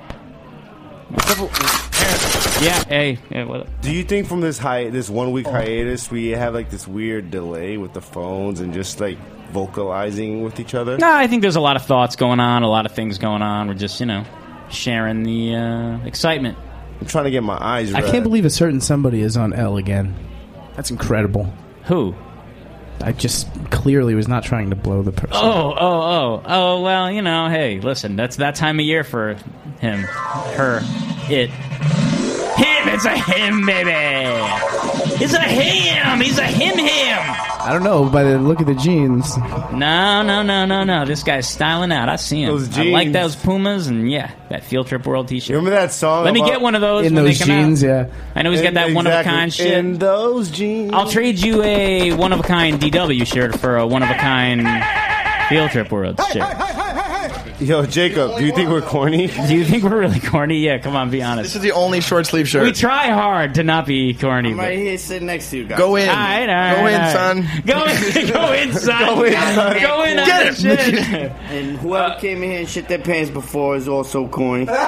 Yeah, hey, yeah, what up? Do you think from this hi- this one week hiatus we have like this weird delay with the phones and just like vocalizing with each other? No, I think there's a lot of thoughts going on, a lot of things going on. We're just, you know, sharing the uh, excitement. I'm trying to get my eyes I red. can't believe a certain somebody is on L again. That's incredible. Who? I just clearly was not trying to blow the person. Oh, oh, oh, oh. Well, you know, hey, listen, that's that time of year for him, her, it, him. It's a him, baby. It's a him. He's a him, him. I don't know, by the look of the jeans. No, no, no, no, no. This guy's styling out. I see him. Those I like jeans. those Pumas and yeah, that Field Trip World T-shirt. You remember that song? Let me about- get one of those In when those they come jeans, out. yeah. I know he's got In- that one of a kind exactly. shit. In those jeans. I'll trade you a one of a kind D W shirt for a one of a kind Field Trip World shirt. Yo, Jacob, do you think we're corny? Do you think we're really corny? Yeah, come on, be honest. This is the only short sleeve shirt. We try hard to not be corny. I'm but- right here sitting next to you guys. Go in. All right, all right, Go in, all right. son. Go in, go in, son. Go in, son. Go in on Get that him. shit. And whoever came in here and shit their pants before is also corny. All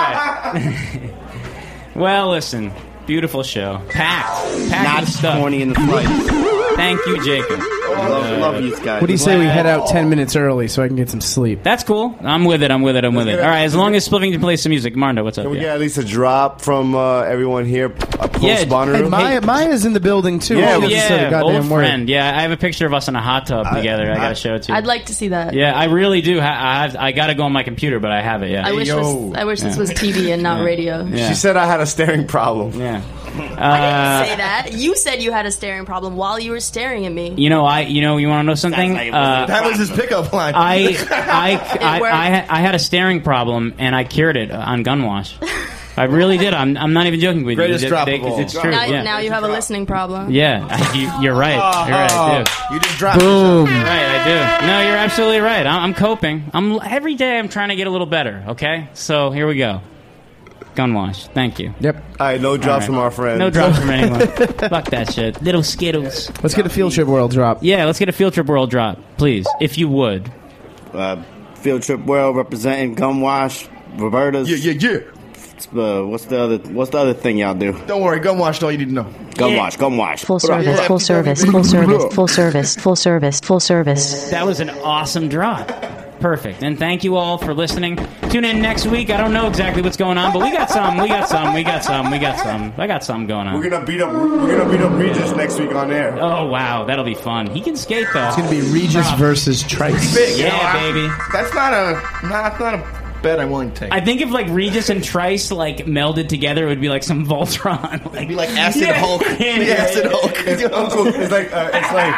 right. Well, listen, beautiful show, packed, packed Not with stuff. corny in the slightest. Thank you, Jacob. Love, love you guys. What do you say we head out ten minutes early so I can get some sleep? That's cool. I'm with it. I'm with it. I'm with it. get All it. right, as long as Spliffington plays some music. Marndo, what's up? Can we Yeah. get at least a drop from uh, everyone here? A post Yeah, Bonnaroo? Hey, Maya, Maya's in the building too. Yeah, She we just Yeah, said a goddamn old word. friend. Yeah, I have a picture of us in a hot tub together. I, gotta show it to you. I'd like to see that. Yeah, I really do. Ha- I have. I gotta go on my computer, but I have it. Yeah. I wish yo. this, I wish this Yeah. was T V and not Yeah. radio. Yeah. She said I had a staring problem. Yeah. I didn't Uh, say that. You said you had a staring problem while you were staring at me. You know, I. You know, you want to know something? like it Uh, That was his pickup line. I, I, I, worked. I, I had a staring problem, and I cured it on Gunwash. I really did. I'm, I'm not even joking with Greatest you. drop They- of all. It's true. now, Yeah. now you have a listening problem. Yeah, you, you're right. You're right. I do. You just dropped Boom. Right, I do. No, you're absolutely right. I'm, I'm coping. I'm every day. I'm trying to get a little better. Okay, so here we go. Gunwash. Thank you. Yep. All right, no drops All right. from our friends. No drops from anyone. Fuck that shit. Little Skittles. Let's get a Field Trip World drop. Yeah, let's get a Field Trip World drop, please, if you would. Uh, Field Trip World representing Gumwash, Roberta's. Yeah, yeah, yeah. Uh, what's the other? What's the other thing y'all do? Don't worry, Gunwash, all you need to know. Gumwash, Gumwash. Full service, full service, full service, full service, full service, full service. That was an awesome drop. Perfect. And thank you all for listening. Tune in next week. I don't know exactly what's going on, but we got some. We got some. We got some. We got some. I got something going on. We're gonna beat up. We're gonna beat up Regis next week on air. Oh wow, that'll be fun. He can skate though. It's going to be Regis versus Trice. Big, you Yeah, know, I- baby. That's not a. Nah, that's not a bet I'm willing to take. I think if like Regis and Trice like melded together, it would be like some Voltron. Like, It'd be like Acid Yeah. Hulk. Yeah, the yeah, Acid yeah. Hulk. It's, Uncle, it's like uh, it's like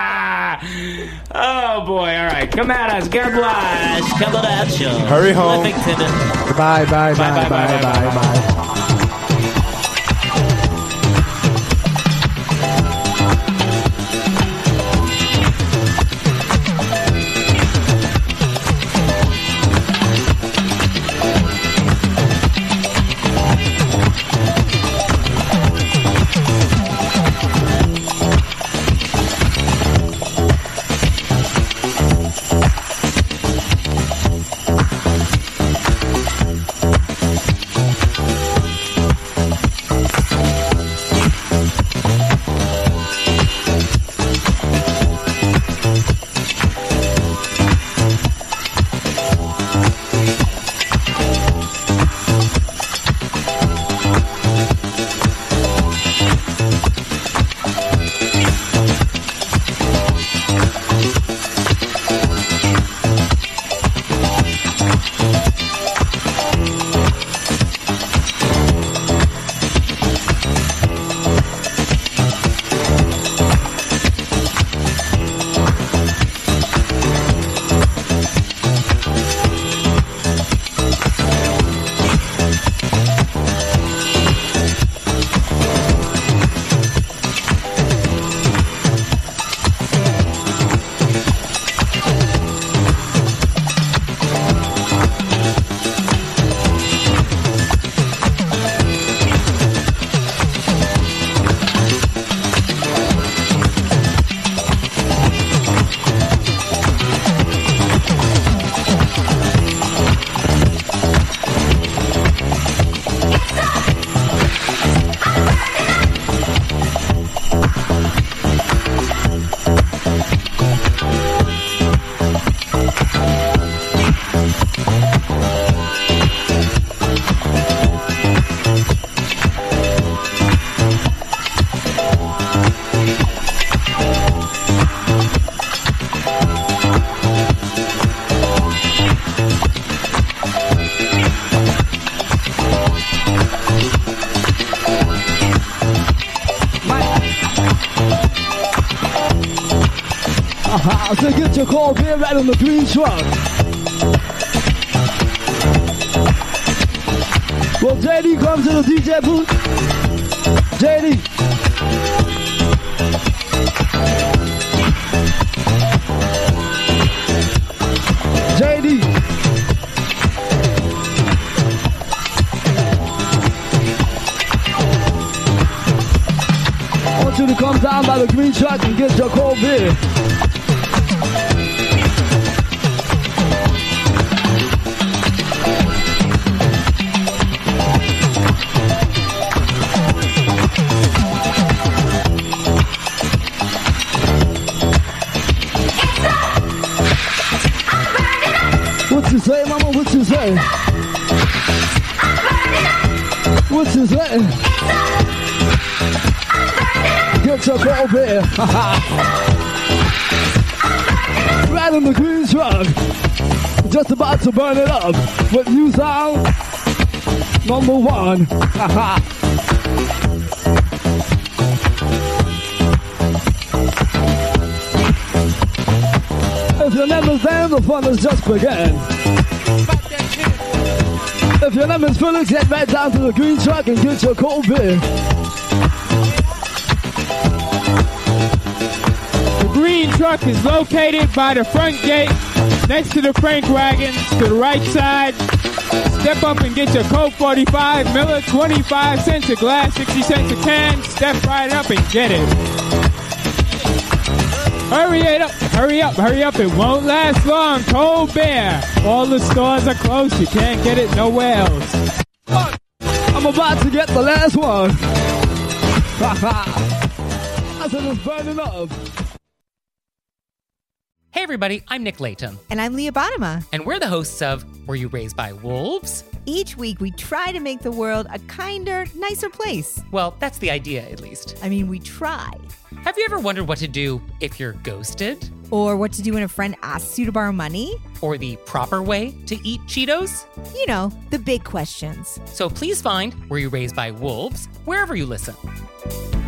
Oh boy! All right, come at us, Garblash. Coming at you. Hurry home. Spliffington. Bye, bye, bye, Bye, bye, bye, bye, bye, bye. bye. I said get your cold beer right in the green truck. Well, J D comes to the D J booth. J D. J D. I want you to come down by the green truck and get your cold beer. What you say, mama? What you say? What you say? Get your cold beer. Right in the green truck. Just about to burn it up. With you sound number one. If your name is Dan, the fun has just begun. If your name is Felix, get right down to the green truck and get your cold beer. The green truck is located by the front gate, next to the crank wagon, to the right side. Step up and get your Coke forty-five, Miller, twenty-five cents a glass, sixty cents a can. Step right up and get it. Hurry it up, hurry up, hurry up. It won't last long. Cold beer. All the stores are closed. You can't get it nowhere else. I'm about to get the last one. I said it's burning up. Hey everybody, I'm Nick Layton. And I'm Leah Bottima. And we're the hosts of Were You Raised by Wolves? Each week we try to make the world a kinder, nicer place. Well, that's the idea at least. I mean, we try. Have you ever wondered what to do if you're ghosted? Or what to do when a friend asks you to borrow money? Or the proper way to eat Cheetos? You know, the big questions. So please find Were You Raised by Wolves wherever you listen.